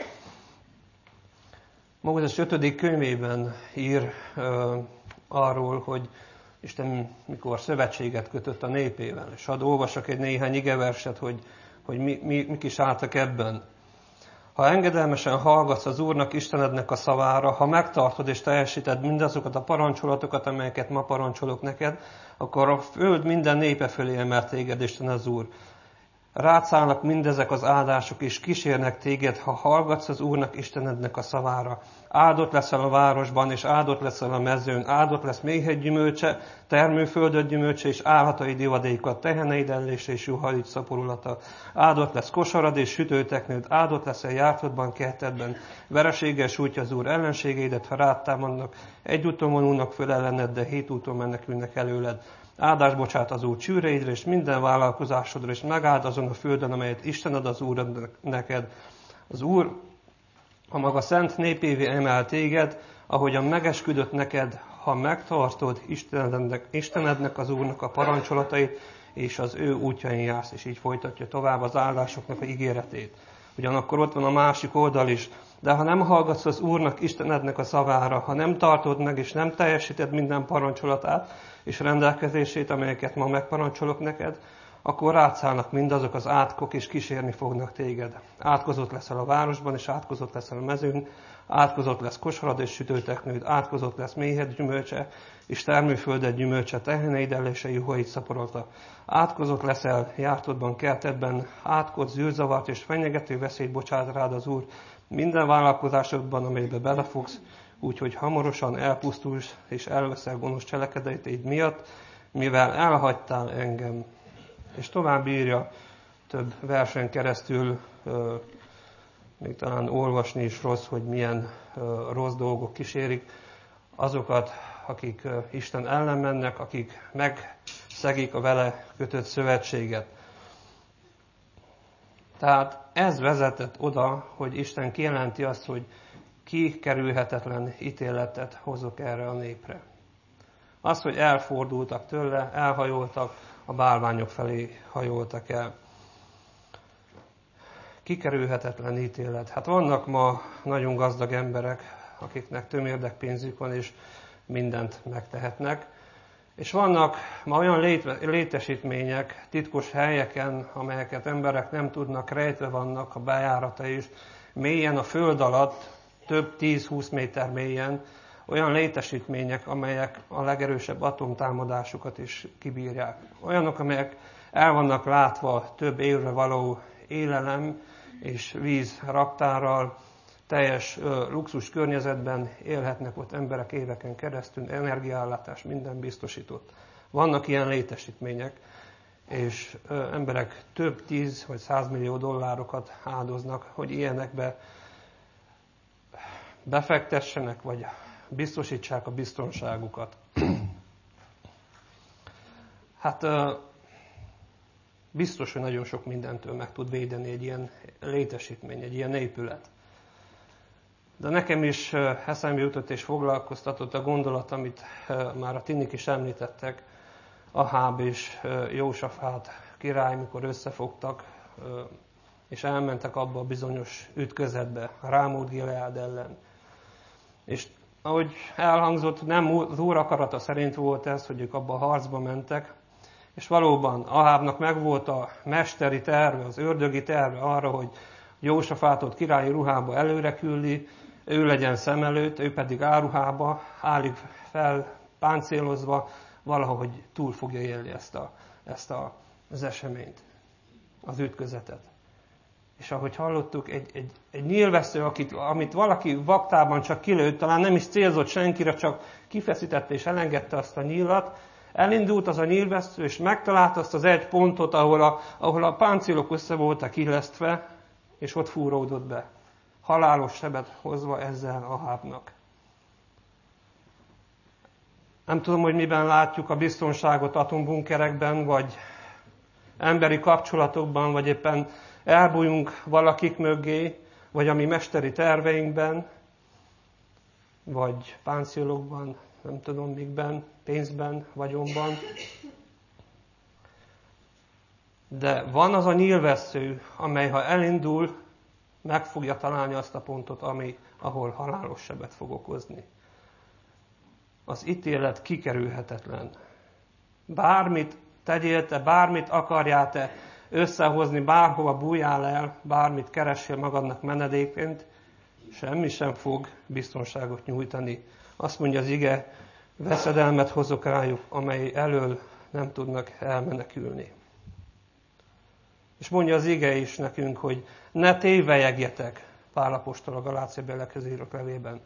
Mózes 5. könyvében ír arról, hogy Isten mikor szövetséget kötött a népével. És hadd olvasok egy néhány igeverset, hogy mik is álltak ebben. Ha engedelmesen hallgatsz az Úrnak, Istenednek a szavára, ha megtartod és teljesíted mindazokat a parancsolatokat, amelyeket ma parancsolok neked, akkor a föld minden népe fölé emel téged Isten az Úr. Rád szállnak mindezek az áldások, és kísérnek téged, ha hallgatsz az Úrnak, Istenednek a szavára. Áldott leszel a városban, és áldott leszel a mezőn, áldott lesz méhed gyümölcse, termőföldöd gyümölcse, és állhataid ivadékat, teheneid ellése és juhaid szaporulata. Áldott lesz kosarad és sütőteknőd, áldott leszel jártodban, kertedben. Vereséggel sújtja az Úr ellenségeidet, ha rád támadnak, egy úton vonulnak föl ellened, de 7 úton menekülnek előled. Áldást bocsát az Úr csűreidre, és minden vállalkozásodra, és megáld azon a földön, amelyet Isten ad az Úr neked. Az Úr a maga szent népévé emel téged, ahogyan megesküdött neked, ha megtartod Istenednek, az Úrnak a parancsolatait, és az ő útjain jársz, és így folytatja tovább az áldásoknak a ígéretét. Ugyanakkor ott van a másik oldal is, de ha nem hallgatsz az Úrnak, Istenednek a szavára, ha nem tartod meg, és nem teljesíted minden parancsolatát, és rendelkezését, amelyeket ma megparancsolok neked, akkor rátszállnak mindazok az átkok, és kísérni fognak téged. Átkozott leszel a városban, és átkozott leszel a mezőn, átkozott lesz kosarad és sütőteknőd, átkozott lesz méhed gyümölcse, és termőfölded gyümölcse, teheneid ellése, juhaid szaporolta. Átkozott leszel jártodban, kertedben, átkoz, zűrzavart és fenyegető veszélyt bocsát rád az Úr minden vállalkozásodban, amelybe belefogsz, úgyhogy hamarosan elpusztulsz, és elveszel gonosz cselekedeteid miatt, mivel elhagytál engem. És tovább írja több versen keresztül még talán olvasni is rossz, hogy milyen rossz dolgok kísérik azokat, akik Isten ellen mennek, akik megszegik a vele kötött szövetséget. Tehát ez vezetett oda, hogy Isten kijelenti azt, hogy kikerülhetetlen ítéletet hozok erre a népre. Az, hogy elfordultak tőle, elhajoltak, a bálványok felé hajoltak el. Kikerülhetetlen ítélet. Hát vannak ma nagyon gazdag emberek, akiknek tömérdek pénzük van, és mindent megtehetnek. És vannak ma olyan létesítmények, titkos helyeken, amelyeket emberek nem tudnak, rejtve vannak a bejárata is, mélyen a föld alatt, több 10-20 méter mélyen, olyan létesítmények, amelyek a legerősebb atomtámadásokat is kibírják. Olyanok, amelyek el vannak látva több évre való élelem és víz raktárral, teljes luxus környezetben élhetnek ott emberek éveken keresztül, energiaellátás, minden biztosított. Vannak ilyen létesítmények, és emberek több 10 vagy 100 millió dollárokat áldoznak, hogy ilyenekbe befektessenek, vagy biztosítsák a biztonságukat. Hát biztos, hogy nagyon sok mindentől meg tud védeni egy ilyen létesítmény, egy ilyen épület. De nekem is eszembe jutott és foglalkoztatott a gondolat, amit már a tinik is említettek, Aháb és Jósafát király, mikor összefogtak, és elmentek abba a bizonyos ütközetbe, a Rámót Gileád ellen. És ahogy elhangzott, nem az Úr akarata szerint volt ez, hogy ők abba a harcba mentek, és valóban Ahábnak megvolt a mesteri terve, az ördögi terve arra, hogy Jósafátot királyi ruhába előre küldi, ő legyen szem előtt, ő pedig áruhába, állig fel páncélozva, valahogy túl fogja élni ezt az eseményt, az ütközetet. És ahogy hallottuk, egy nyílvesző, amit valaki vaktában csak kilőtt, talán nem is célzott senkire, csak kifeszítette és elengedte azt a nyílat, elindult az a nyílvesző, és megtalálta azt az egy pontot, ahol a páncélok össze voltak illesztve, és ott fúródott be. Halálos sebet hozva ezzel Ahábnak. Nem tudom, hogy miben látjuk a biztonságot atombunkerekben, vagy emberi kapcsolatokban, vagy éppen elbújunk valakik mögé, vagy a mi mesteri terveinkben, vagy páncélokban, nem tudom mikben, pénzben, vagyonban. De van az a nyílvessző, amely ha elindul, meg fogja találni azt a pontot, ahol halálos sebet fog okozni. Az ítélet kikerülhetetlen. Bármit tegyél te, bármit akarjál te összehozni, bárhova bújjál el, bármit keressél magadnak menedékként, semmi sem fog biztonságot nyújtani. Azt mondja az ige, veszedelmet hozok rájuk, amely elől nem tudnak elmenekülni. És mondja az ige is nekünk, hogy ne tévelyegjetek, Pál apostol a Galácia beliekhez írott levében.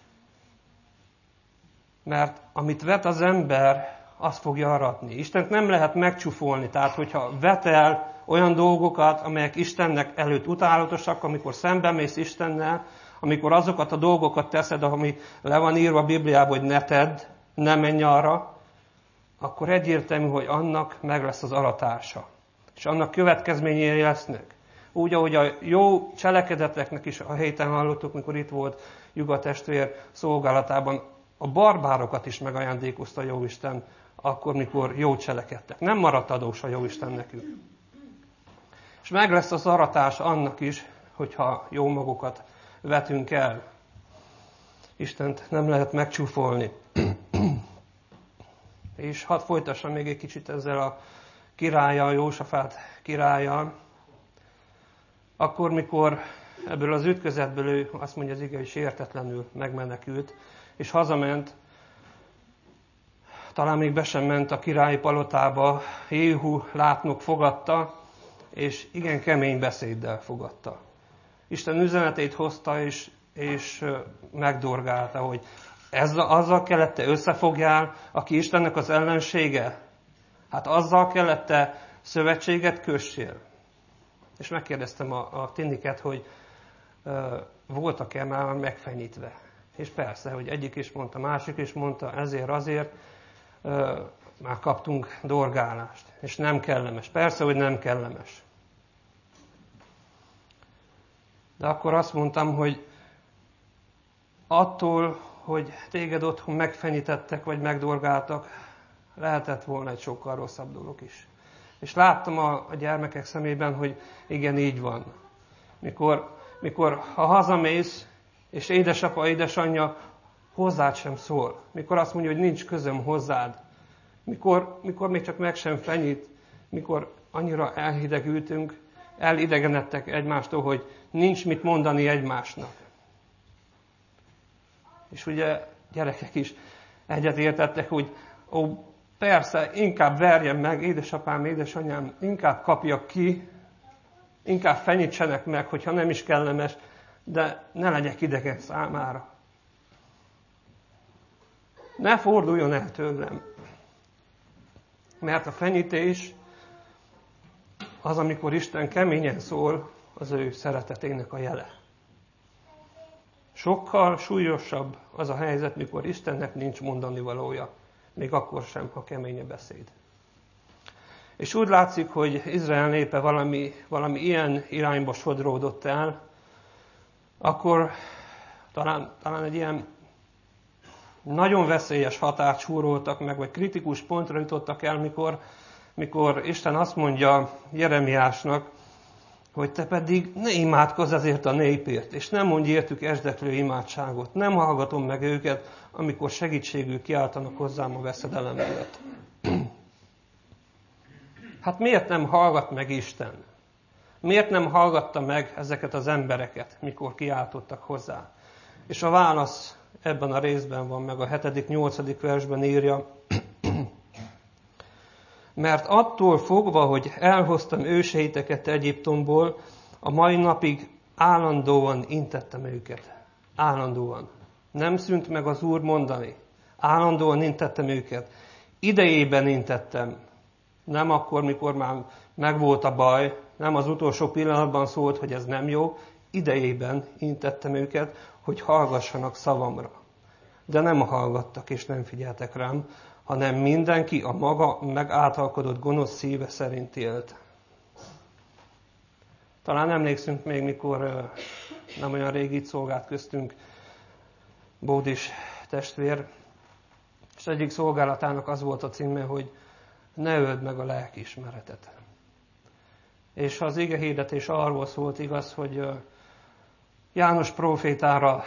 Mert amit vet az ember, azt fogja aratni. Istent nem lehet megcsúfolni, tehát hogyha vetel olyan dolgokat, amelyek Istennek előtt utálatosak, amikor szembemész Istennel, amikor azokat a dolgokat teszed, ami le van írva a Bibliában, hogy ne tedd, ne menj arra, akkor egyértelmű, hogy annak meg lesz az aratása. És annak következményei lesznek. Úgy, ahogy a jó cselekedeteknek is a héten hallottuk, mikor itt volt Juga testvér szolgálatában, a barbárokat is megajándékozta Jóisten, akkor, mikor jó cselekedtek. Nem maradt adós a Jóisten nekünk. És meg lesz az aratás annak is, hogyha jó magokat vetünk el. Istent nem lehet megcsúfolni. És hadd folytassam még egy kicsit ezzel a királlyal, Jósafát királlyal. Akkor, mikor ebből az ütközetből ő, azt mondja az ige, hogy sértetlenül megmenekült, és hazament, talán még be sem ment a királyi palotába, Jéhu látnok fogadta, és igen kemény beszéddel fogadta. Isten üzenetét hozta, és megdorgálta, hogy azzal kellett te összefogjál, aki Istennek az ellensége? Hát azzal kellett te szövetséget kössél. És megkérdeztem a tiniket, hogy voltak emelve, megfenyítve. És persze, hogy egyik is mondta, másik is mondta, ezért, azért már kaptunk dorgálást. És nem kellemes. Persze, hogy nem kellemes. De akkor azt mondtam, hogy attól, hogy téged otthon megfenyítettek, vagy megdorgáltak, lehetett volna egy sokkal rosszabb dolog is. És láttam a gyermekek szemében, hogy igen, így van. Mikor ha hazamész, és édesapa, édesanyja hozzád sem szól. Mikor azt mondja, hogy nincs közöm hozzád. Mikor még csak meg sem fenyít. Mikor annyira elhidegültünk, elidegenedtek egymástól, hogy nincs mit mondani egymásnak. És ugye gyerekek is egyetértettek, hogy persze, inkább verjem meg, édesapám, édesanyám, inkább kapjak ki, inkább fenyítsenek meg, hogyha nem is kellemes, de ne legyek idegen számára. Ne forduljon el tőlem. Mert a fenyítés az, amikor Isten keményen szól, az ő szeretetének a jele. Sokkal súlyosabb az a helyzet, mikor Istennek nincs mondani valója, még akkor sem, ha kemény a beszéd. És úgy látszik, hogy Izrael népe valami ilyen irányba sodródott el, akkor talán egy ilyen nagyon veszélyes határt súroltak meg, vagy kritikus pontra jutottak el, mikor Isten azt mondja Jeremiásnak, hogy te pedig ne imádkozz ezért a népért, és nem mondj értük esdeklő imádságot. Nem hallgatom meg őket, amikor segítségül kiáltanak hozzám a veszedelem miatt. Hát miért nem hallgat meg Isten? Miért nem hallgatta meg ezeket az embereket, mikor kiáltottak hozzá? És a válasz ebben a részben van, meg a 7.-8. versben írja, mert attól fogva, hogy elhoztam őseiteket Egyiptomból, a mai napig állandóan intettem őket. Állandóan. Nem szűnt meg az Úr mondani. Állandóan intettem őket. Idejében intettem. Nem akkor, mikor már megvolt a baj, nem az utolsó pillanatban szólt, hogy ez nem jó. Idejében intettem őket, hogy hallgassanak szavamra. De nem hallgattak és nem figyeltek rám, hanem mindenki a maga megáltalkodott gonosz szíve szerint élt. Talán emlékszünk még, mikor nem olyan rég itt szolgált köztünk Bódis testvér, és egyik szolgálatának az volt a címe, hogy ne öld meg a lelkiismeretet. És az igehirdetés arról szólt, igaz, hogy János prófétára,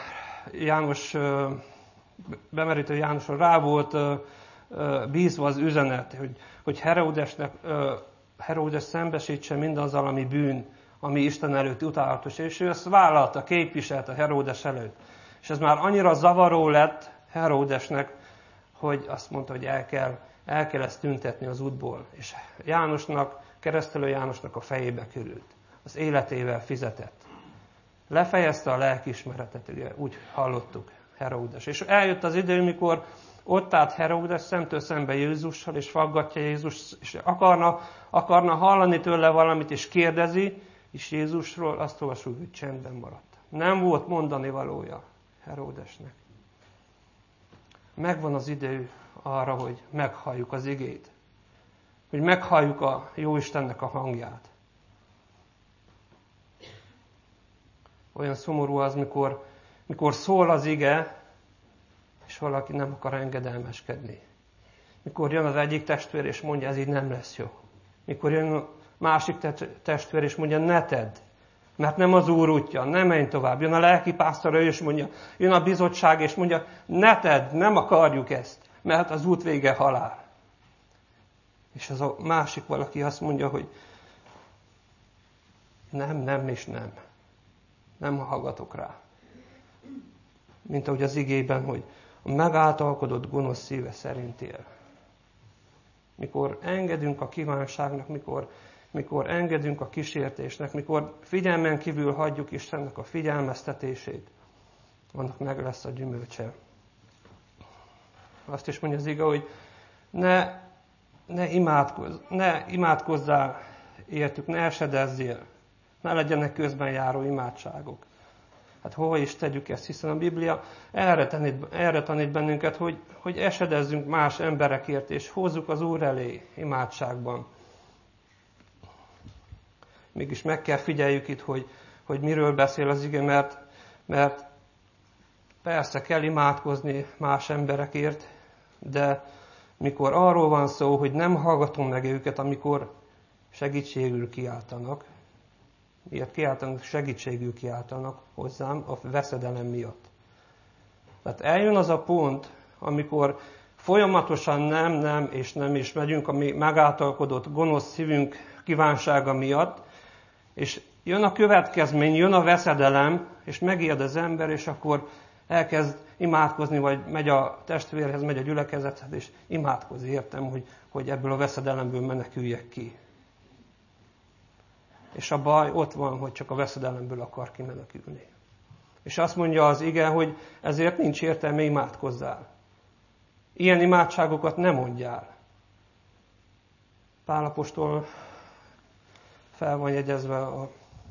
bemerítő Jánosra rá volt bízva az üzenet, hogy Heródes szembesítse mindazzal, ami bűn, ami Isten előtt utálatos. És ő ezt vállalta, képviselte Heródes előtt. És ez már annyira zavaró lett Heródesnek, hogy azt mondta, hogy el kell ezt tüntetni az útból. És Keresztelő Jánosnak a fejébe került. Az életével fizetett. Lefejezte a lelkiismeretet, ugye, úgy hallottuk Heródes. És eljött az idő, mikor ott állt Heródes szemtől szembe Jézussal, és faggatja Jézus, és akarna hallani tőle valamit, és kérdezi, és Jézusról azt olvasjuk, hogy csendben maradt. Nem volt mondani valója Heródesnek. Megvan az idő arra, hogy meghalljuk az igét. Hogy meghalljuk a Jóistennek a hangját. Olyan szomorú az, mikor szól az ige, és valaki nem akar engedelmeskedni. Mikor jön az egyik testvér, és mondja, ez így nem lesz jó. Mikor jön a másik testvér, és mondja, ne tedd, mert nem az Úr útja, ne menj tovább. Jön a lelkipásztor, ő is mondja, jön a bizottság, és mondja, ne tedd, nem akarjuk ezt, mert az út vége halál. És az a másik valaki azt mondja, hogy nem és nem. Nem hallgatok rá. Mint ahogy az igében, hogy a megáltalkodott gonosz szíve szerint él. Mikor engedünk a kívánságnak, mikor engedünk a kísértésnek, mikor figyelmen kívül hagyjuk Istennek a figyelmeztetését, annak meg lesz a gyümölcse. Azt is mondja az ige, hogy ne imádkozzál értük, ne esedezzél, ne legyenek közben járó imádságok. Hát hova is tegyük ezt, hiszen a Biblia erre tanít bennünket, hogy esedezzünk más emberekért, és hozzuk az Úr elé imádságban. Mégis meg kell figyeljük itt, hogy miről beszél az ige, mert persze kell imádkozni más emberekért, de mikor arról van szó, hogy nem hallgatom meg őket, amikor segítségül kiáltanak, miért kiáltanak, segítségül kiáltanak hozzám a veszedelem miatt. Tehát eljön az a pont, amikor folyamatosan nem és megyünk a mi megáltalkodott gonosz szívünk kívánsága miatt, és jön a következmény, jön a veszedelem, és megijed az ember, és akkor elkezd imádkozni, vagy megy a testvérhez, megy a gyülekezethez, és imádkozni értem, hogy ebből a veszedelemből meneküljek ki. És a baj ott van, hogy csak a veszedelemből akar kimenekülni. És azt mondja az ige, hogy ezért nincs értelme, imádkozzál. Ilyen imádságokat nem mondjál. Pál apostol fel van jegyezve a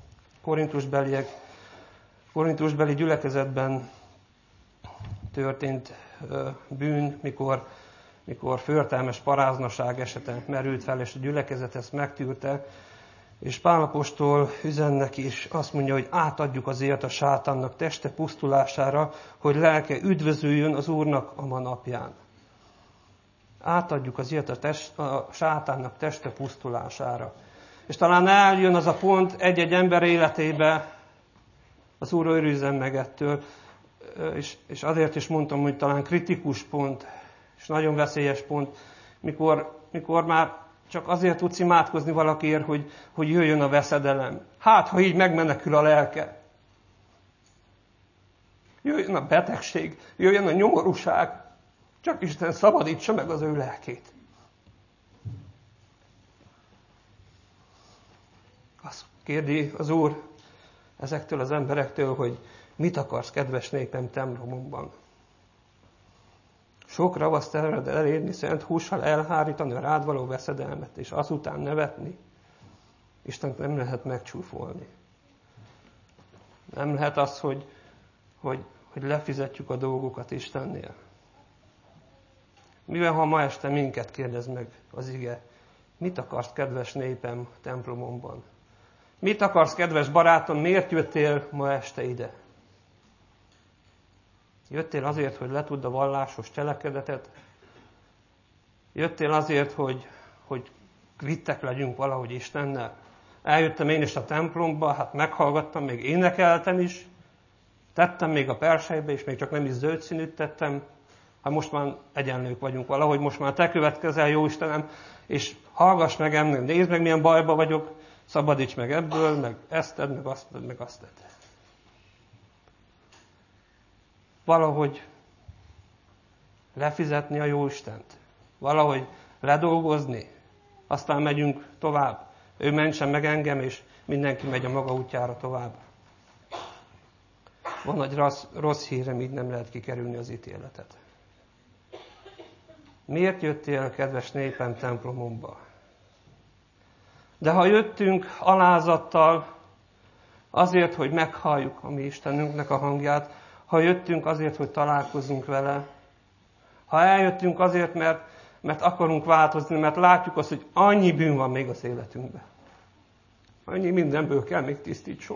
korintusbeli gyülekezetben történt bűn, mikor förtelmes paráznaság esete merült fel, és a gyülekezet ezt megtűrte, és Pál apostol üzen neki, és azt mondja, hogy átadjuk azért a sátánnak teste pusztulására, hogy lelke üdvözüljön az Úrnak a ma napján. Átadjuk azért a sátánnak teste pusztulására. És talán eljön az a pont egy-egy ember életébe, az Úr őrizzen meg ettől, és azért is mondtam, hogy talán kritikus pont, és nagyon veszélyes pont, mikor már csak azért tudsz imádkozni valakiért, hogy jöjjön a veszedelem. Hát, ha így megmenekül a lelke. Jöjjön a betegség, jöjjön a nyomorúság, csak Isten szabadítsa meg az ő lelkét. Azt kérdi az Úr ezektől az emberektől, hogy mit akarsz, kedves népem, templomomban? Sok ravaszt elérni, szent hússal elhárítani a rád való veszedelmet, és azután nevetni. Istent nem lehet megcsúfolni. Nem lehet az, hogy lefizetjük a dolgokat Istennél. Mivel ha ma este minket kérdez meg az ige, mit akarsz, kedves népem, templomomban? Mit akarsz, kedves barátom, miért jöttél ma este ide? Jöttél azért, hogy letudd a vallásos cselekedetet? Jöttél azért, hogy kvittek legyünk valahogy Istennel? Eljöttem én is a templomba, hát meghallgattam, még énekeltem is, tettem még a persejbe, és még csak nem is zöld színűt tettem. Hát most már egyenlők vagyunk valahogy, most már te következel, jó Istenem, és hallgass meg engem, nézd meg, milyen bajba vagyok, szabadíts meg ebből, meg ezt tedd, meg azt tedd, meg azt tedd. Valahogy lefizetni a Jóistent, valahogy ledolgozni, aztán megyünk tovább. Ő mentsen meg engem, és mindenki megy a maga útjára tovább. Van egy rossz hírem, így nem lehet kikerülni az ítéletet. Miért jöttél, kedves népem, templomomba? De ha jöttünk alázattal, azért, hogy meghalljuk a mi Istenünknek a hangját, ha jöttünk azért, hogy találkozzunk vele, ha eljöttünk azért, mert akarunk változni, mert látjuk azt, hogy annyi bűn van még az életünkben. Annyi mindenből kell még tisztítson.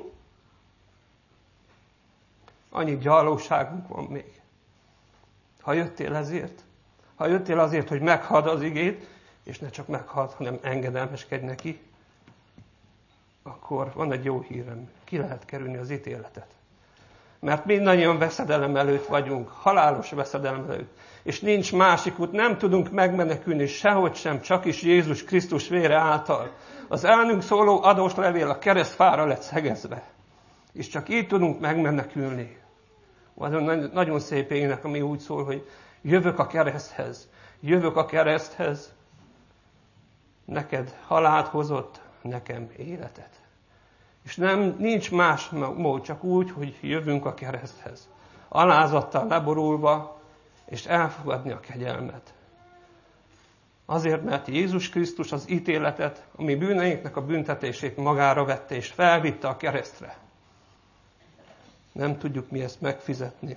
Annyi gyarlóságunk van még. Ha jöttél ezért, ha jöttél azért, hogy meghalld az igét, és ne csak meghalld, hanem engedelmeskedj neki, akkor van egy jó hírem, ki lehet kerülni az ítéletet. Mert mindannyian veszedelem előtt vagyunk, halálos veszedelem előtt. És nincs másik út, nem tudunk megmenekülni sehogy sem, csak is Jézus Krisztus vére által. Az ellenünk szóló adós levél a keresztfára lett szegezve. És csak így tudunk megmenekülni. Van nagyon szép ének, ami úgy szól, hogy jövök a kereszthez, neked halált hozott, nekem életet. És nincs más mód, csak úgy, hogy jövünk a kereszthez. Alázattal leborulva, és elfogadni a kegyelmet. Azért, mert Jézus Krisztus az ítéletet, a mi bűneinknek a büntetését magára vette, és felvitte a keresztre. Nem tudjuk mi ezt megfizetni.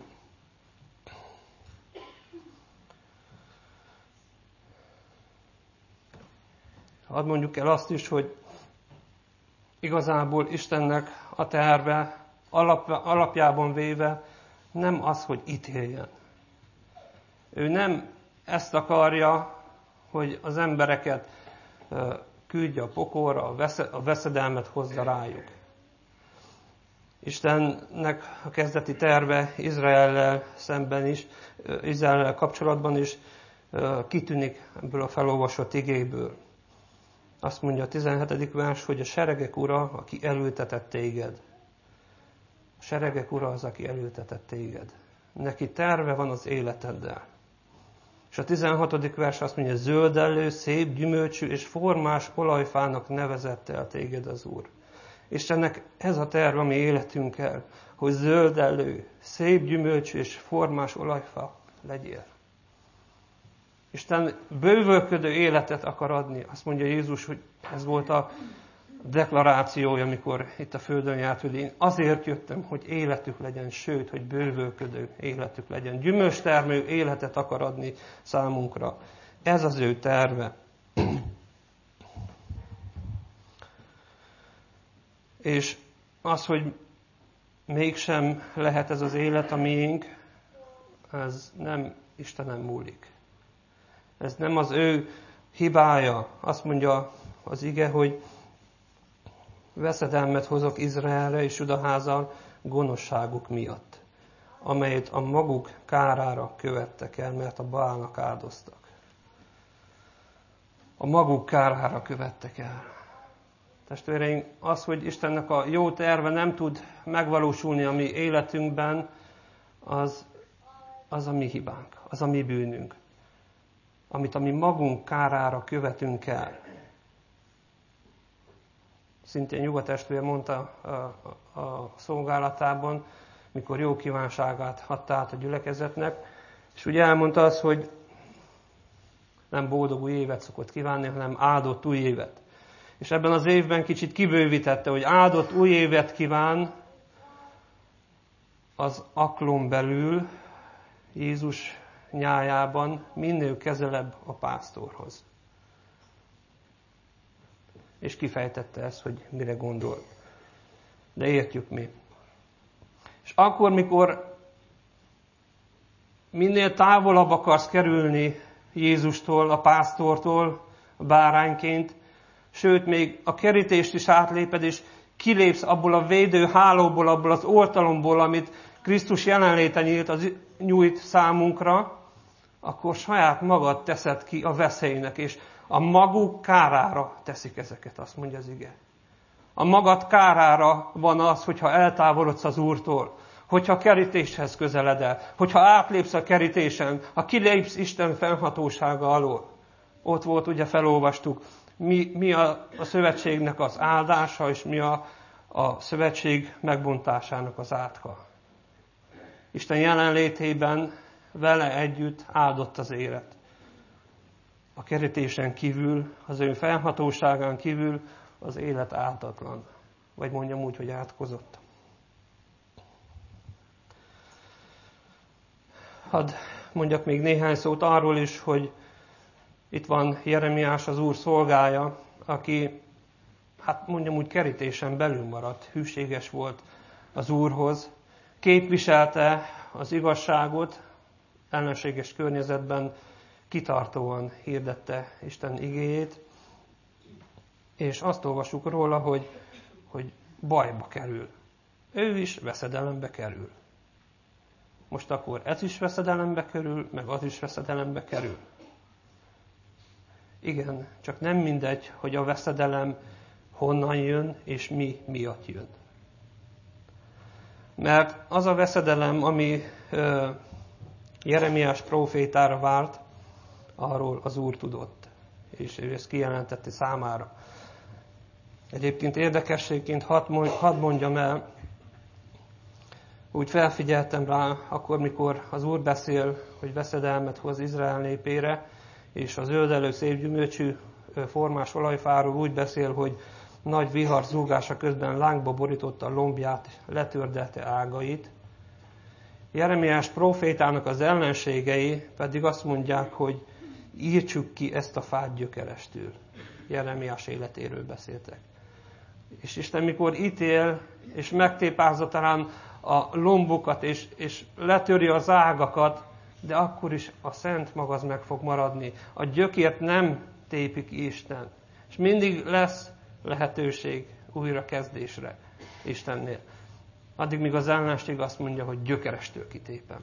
Hadd mondjuk el azt is, hogy igazából Istennek a terve alapjában véve nem az, hogy ítéljen. Ő nem ezt akarja, hogy az embereket küldje a pokolra, a veszedelmet hozza rájuk. Istennek a kezdeti terve Izraellel szemben is, Izraellel kapcsolatban is kitűnik ebből a felolvasott igéből. Azt mondja a 17. vers, hogy a seregek ura, aki elültetett téged. A seregek ura az, aki elültetett téged. Neki terve van az életeddel. És a 16. vers azt mondja, zöldellő, szép, gyümölcsű és formás olajfának nevezett el téged az Úr. Istennek ez a terve a mi életünkkel, hogy zöldellő, szép, gyümölcsű és formás olajfa legyél. Isten bővölködő életet akar adni. Azt mondja Jézus, hogy ez volt a deklarációja, amikor itt a földön járt, hogy én azért jöttem, hogy életük legyen, sőt, hogy bővölködő életük legyen. Gyümölcstermő életet akar adni számunkra. Ez az ő terve. És az, hogy mégsem lehet ez az élet a miénk, ez nem Istenem múlik. Ez nem az ő hibája. Azt mondja az ige, hogy veszedelmet hozok Izraelre és Judaházzal gonoszságuk miatt, amelyet a maguk kárára követtek el, mert a Baálnak áldoztak. A maguk kárára követtek el. Testvéreim, az, hogy Istennek a jó terve nem tud megvalósulni a mi életünkben, az a mi hibánk, az a mi bűnünk, amit a mi magunk kárára követünk el. Szintén Juga testvér mondta a szolgálatában, mikor jó kívánságát adta át a gyülekezetnek, és ugye elmondta azt, hogy nem boldog új évet szokott kívánni, hanem áldott új évet. És ebben az évben kicsit kibővítette, hogy áldott új évet kíván az aklón belül, Jézus nyájában minél közelebb a pásztorhoz. És kifejtette ezt, hogy mire gondol. De értjük mi. És akkor, mikor minél távolabb akarsz kerülni Jézustól, a pásztortól, a bárányként, sőt, még a kerítést is átléped, és kilépsz abból a védőhálóból, abból az oltalomból, amit Krisztus jelenléte nyújt számunkra, akkor saját magad teszed ki a veszélynek, és a maguk kárára teszik ezeket, azt mondja az ige. A magad kárára van az, hogyha eltávolodsz az Úrtól, hogyha kerítéshez közeledel, hogyha átlépsz a kerítésen, ha kilépsz Isten fennhatósága alól. Ott volt, ugye felolvastuk, mi a szövetségnek az áldása, és mi a szövetség megbontásának az átka. Isten jelenlétében vele együtt áldott az élet. A kerítésen kívül, az ő fennhatóságán kívül az élet ártatlan. Vagy mondjam úgy, hogy átkozott. Hadd mondjak még néhány szót arról is, hogy itt van Jeremiás, az Úr szolgája, aki, hát mondjam úgy, kerítésen belül maradt, hűséges volt az Úrhoz, képviselte az igazságot, ellenséges környezetben kitartóan hirdette Isten igéjét, és azt olvassuk róla, hogy bajba kerül. Ő is veszedelembe kerül. Most akkor ez is veszedelembe kerül, meg az is veszedelembe kerül. Igen, csak nem mindegy, hogy a veszedelem honnan jön, és mi miatt jön. Mert az a veszedelem, ami Jeremiás prófétára várt, arról az Úr tudott, és ő ezt kijelentette számára. Egyébként érdekességként hadd mondjam el, úgy felfigyeltem rá, akkor, mikor az Úr beszél, hogy veszedelmet hoz Izrael népére, és az zöldelő szép gyümölcsű formás olajfáról úgy beszél, hogy nagy vihar zúgása közben lángba borította a lombját, letördelte ágait. Jeremiás prófétának az ellenségei pedig azt mondják, hogy írtsuk ki ezt a fát gyökerestül. Jeremiás életéről beszéltek. És Isten mikor ítél, és megtépázza talán a lombokat, és letöri az ágakat, de akkor is a szent mag az meg fog maradni. A gyökért nem tépi ki Isten. És mindig lesz lehetőség újrakezdésre Istennél. Addig, míg az ellenség azt mondja, hogy gyökerestől kitépem.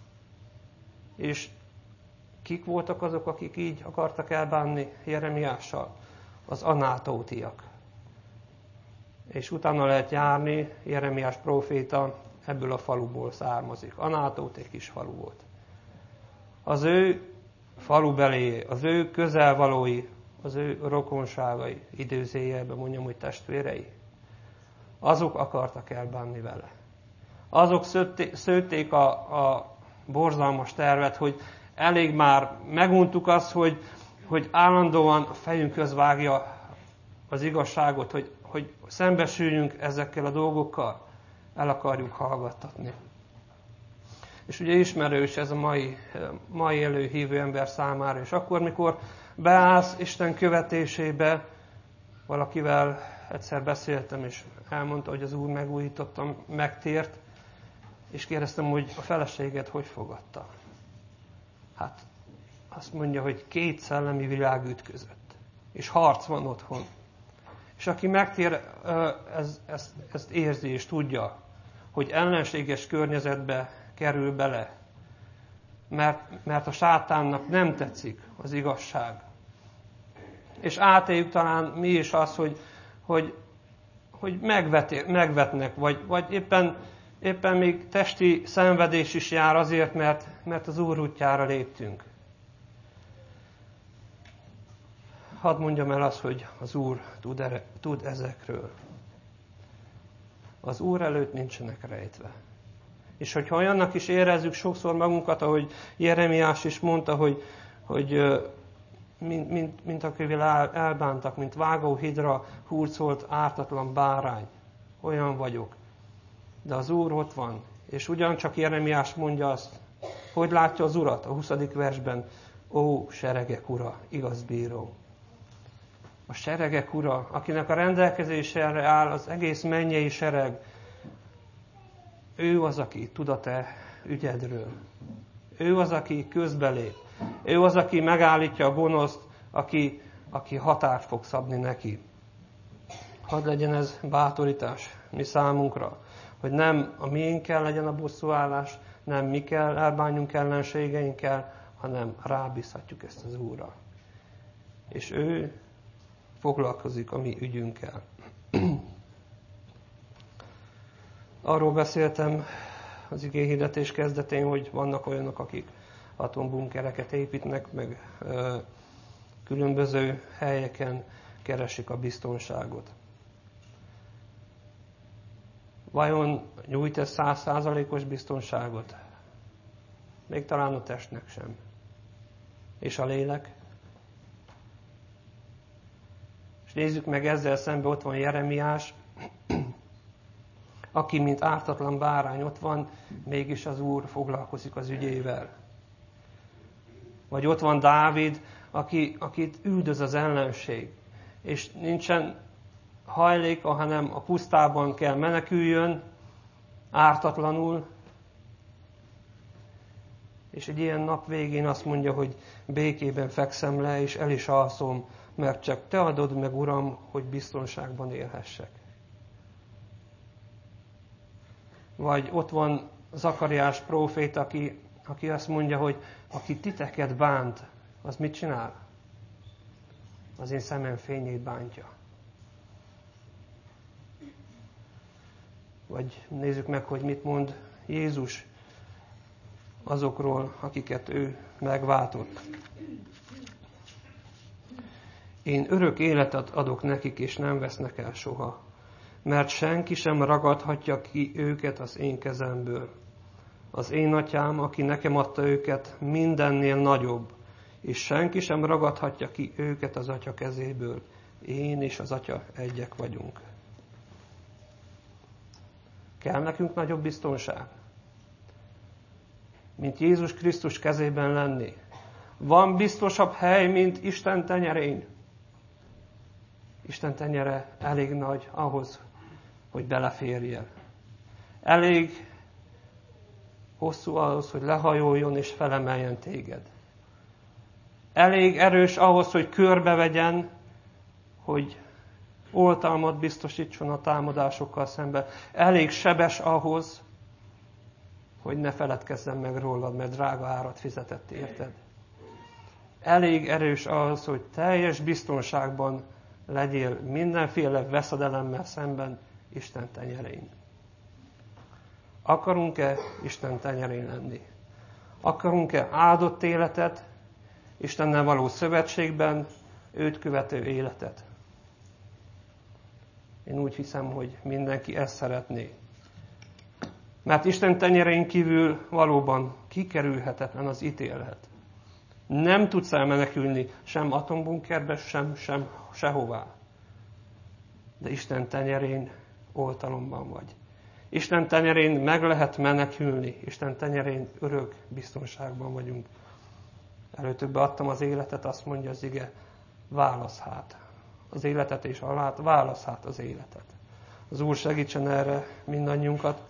És kik voltak azok, akik így akartak elbánni Jeremiással? Az anátótiak. És utána lehet járni, Jeremiás próféta ebből a faluból származik. Anátót egy kis falu volt. Az ő falubeléjé, az ő közelvalói, az ő rokonságai, időzéjelben mondjam, hogy testvérei, azok akartak elbánni vele. Azok szőtték a borzalmas tervet, hogy elég már meguntuk azt, hogy állandóan a fejünkhöz vágja az igazságot, hogy szembesüljünk ezekkel a dolgokkal, el akarjuk hallgattatni. És ugye ismerős ez a mai élő hívő ember számára, és akkor, mikor beállsz Isten követésébe, valakivel egyszer beszéltem, és elmondta, hogy az Úr megújította, megtért, és kérdeztem, hogy a feleséget hogy fogadta. Hát azt mondja, hogy 2 szellemi világ ütközött, és harc van otthon. És aki megtér, ezt érzi és tudja, hogy ellenséges környezetbe kerül bele, mert a sátánnak nem tetszik az igazság. És átéljük talán mi is az, hogy megvetnek, vagy éppen még testi szenvedés is jár azért, mert az Úr útjára léptünk. Hadd mondjam el azt, hogy az Úr tud ezekről. Az Úr előtt nincsenek rejtve. És hogyha olyannak is érezzük sokszor magunkat, ahogy Jeremiás is mondta, hogy mint akivel elbántak, mint vágóhidra hurcolt ártatlan bárány. Olyan vagyok. De az Úr ott van. És ugyancsak Jeremiás mondja azt, hogy látja az Urat a 20. versben. Ó, seregek ura, igaz bíró. A seregek ura, akinek a rendelkezésére áll az egész mennyei sereg, ő az, aki tud a te ügyedről. Ő az, aki közbelép. Ő az, aki megállítja a gonoszt, aki határt fog szabni neki. Hadd legyen ez bátorítás mi számunkra, hogy nem a miénkkel legyen a bosszúállás, nem mi kell elbánjunk ellenségeinkkel, hanem rábízhatjuk ezt az Úrra. És ő foglalkozik a mi ügyünkkel. Arról beszéltem az igéhirdetés kezdetén, hogy vannak olyanok, akik atombunkereket építnek, meg különböző helyeken keresik a biztonságot. Vajon nyújt ez 100%-os biztonságot? Még talán a testnek sem. És a lélek? És nézzük meg ezzel szembe, ott van Jeremiás, aki mint ártatlan bárány ott van, mégis az Úr foglalkozik az ügyével. Vagy ott van Dávid, akit üldöz az ellenség, és nincsen hajléka, hanem a pusztában kell meneküljön, ártatlanul, és egy ilyen nap végén azt mondja, hogy békében fekszem le, és el is alszom, mert csak te adod meg, Uram, hogy biztonságban élhessek. Vagy ott van Zakariás prófét, aki azt mondja, hogy aki titeket bánt, az mit csinál? Az én szemem fényét bántja. Vagy nézzük meg, hogy mit mond Jézus azokról, akiket ő megváltott. Én örök életet adok nekik, és nem vesznek el soha, mert senki sem ragadhatja ki őket az én kezemből. Az én atyám, aki nekem adta őket, mindennél nagyobb, és senki sem ragadhatja ki őket az atya kezéből. Én és az Atya egyek vagyunk. Kell nekünk nagyobb biztonság, mint Jézus Krisztus kezében lenni? Van biztosabb hely, mint Isten tenyerén? Isten tenyere elég nagy ahhoz, hogy beleférjél. Elég hosszú ahhoz, hogy lehajoljon és felemeljen téged. Elég erős ahhoz, hogy körbevegyen, hogy oltalmat biztosítson a támadásokkal szemben. Elég sebes ahhoz, hogy ne feledkezzen meg rólad, mert drága árat fizetett érted. Elég erős ahhoz, hogy teljes biztonságban legyél mindenféle veszedelemmel szemben Isten tenyerén. Akarunk-e Isten tenyerén lenni? Akarunk-e áldott életet, Istennel való szövetségben, őt követő életet? Én úgy hiszem, hogy mindenki ezt szeretné. Mert Isten tenyerén kívül valóban kikerülhetetlen az ítélet. Nem tudsz elmenekülni sem atombunkerbe, sem sehová. De Isten tenyerén oltalomban vagy. Isten tenyerén meg lehet menekülni. Isten tenyerén örök biztonságban vagyunk. Előtökbe adtam az életet, azt mondja az ige, válasz hát. Az életet és alát, válasz hát az életet. Az Úr segítsen erre mindannyiunkat.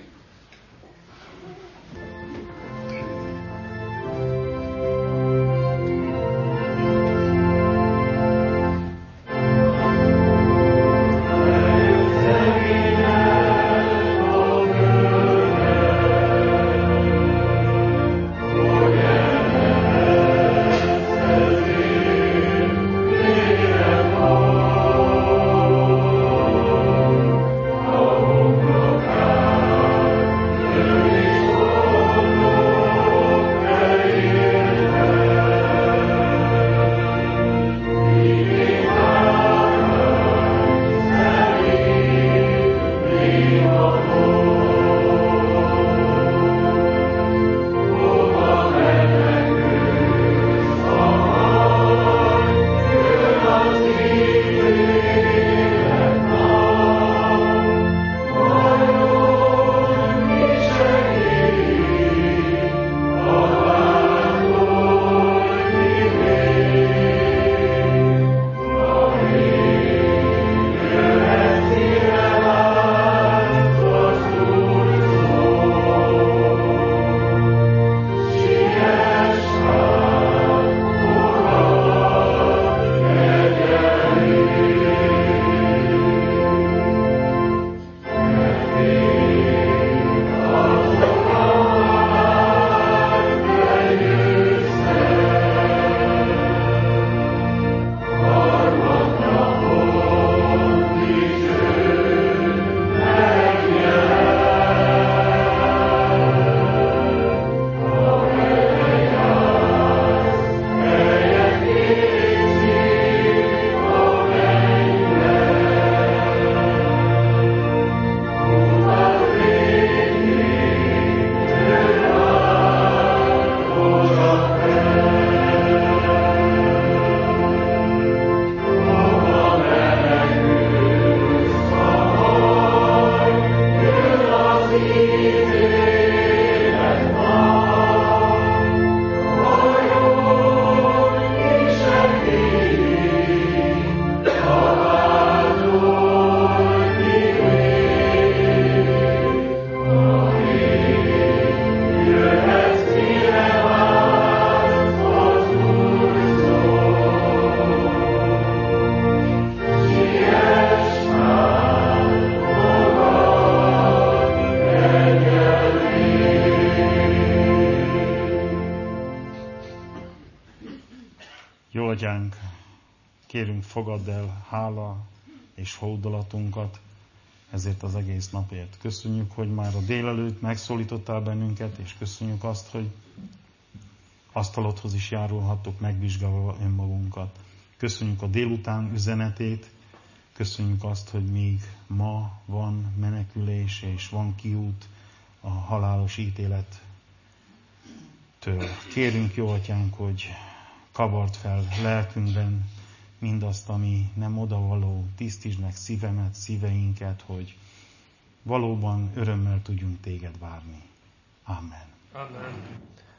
Atyánk, kérünk, fogadd el hála és hódolatunkat ezért az egész napért. Köszönjük, hogy már a délelőtt megszólítottál bennünket, és köszönjük azt, hogy asztalodhoz is járulhattuk megvizsgálva önmagunkat. Köszönjük a délután üzenetét, köszönjük azt, hogy még ma van menekülés és van kiút a halálos ítélettől. Kérünk, jó Atyánk, hogy kavard fel lelkünkben mindazt, ami nem odavaló, tisztítsd meg szívemet, szíveinket, hogy valóban örömmel tudjunk téged várni. Amen. Amen.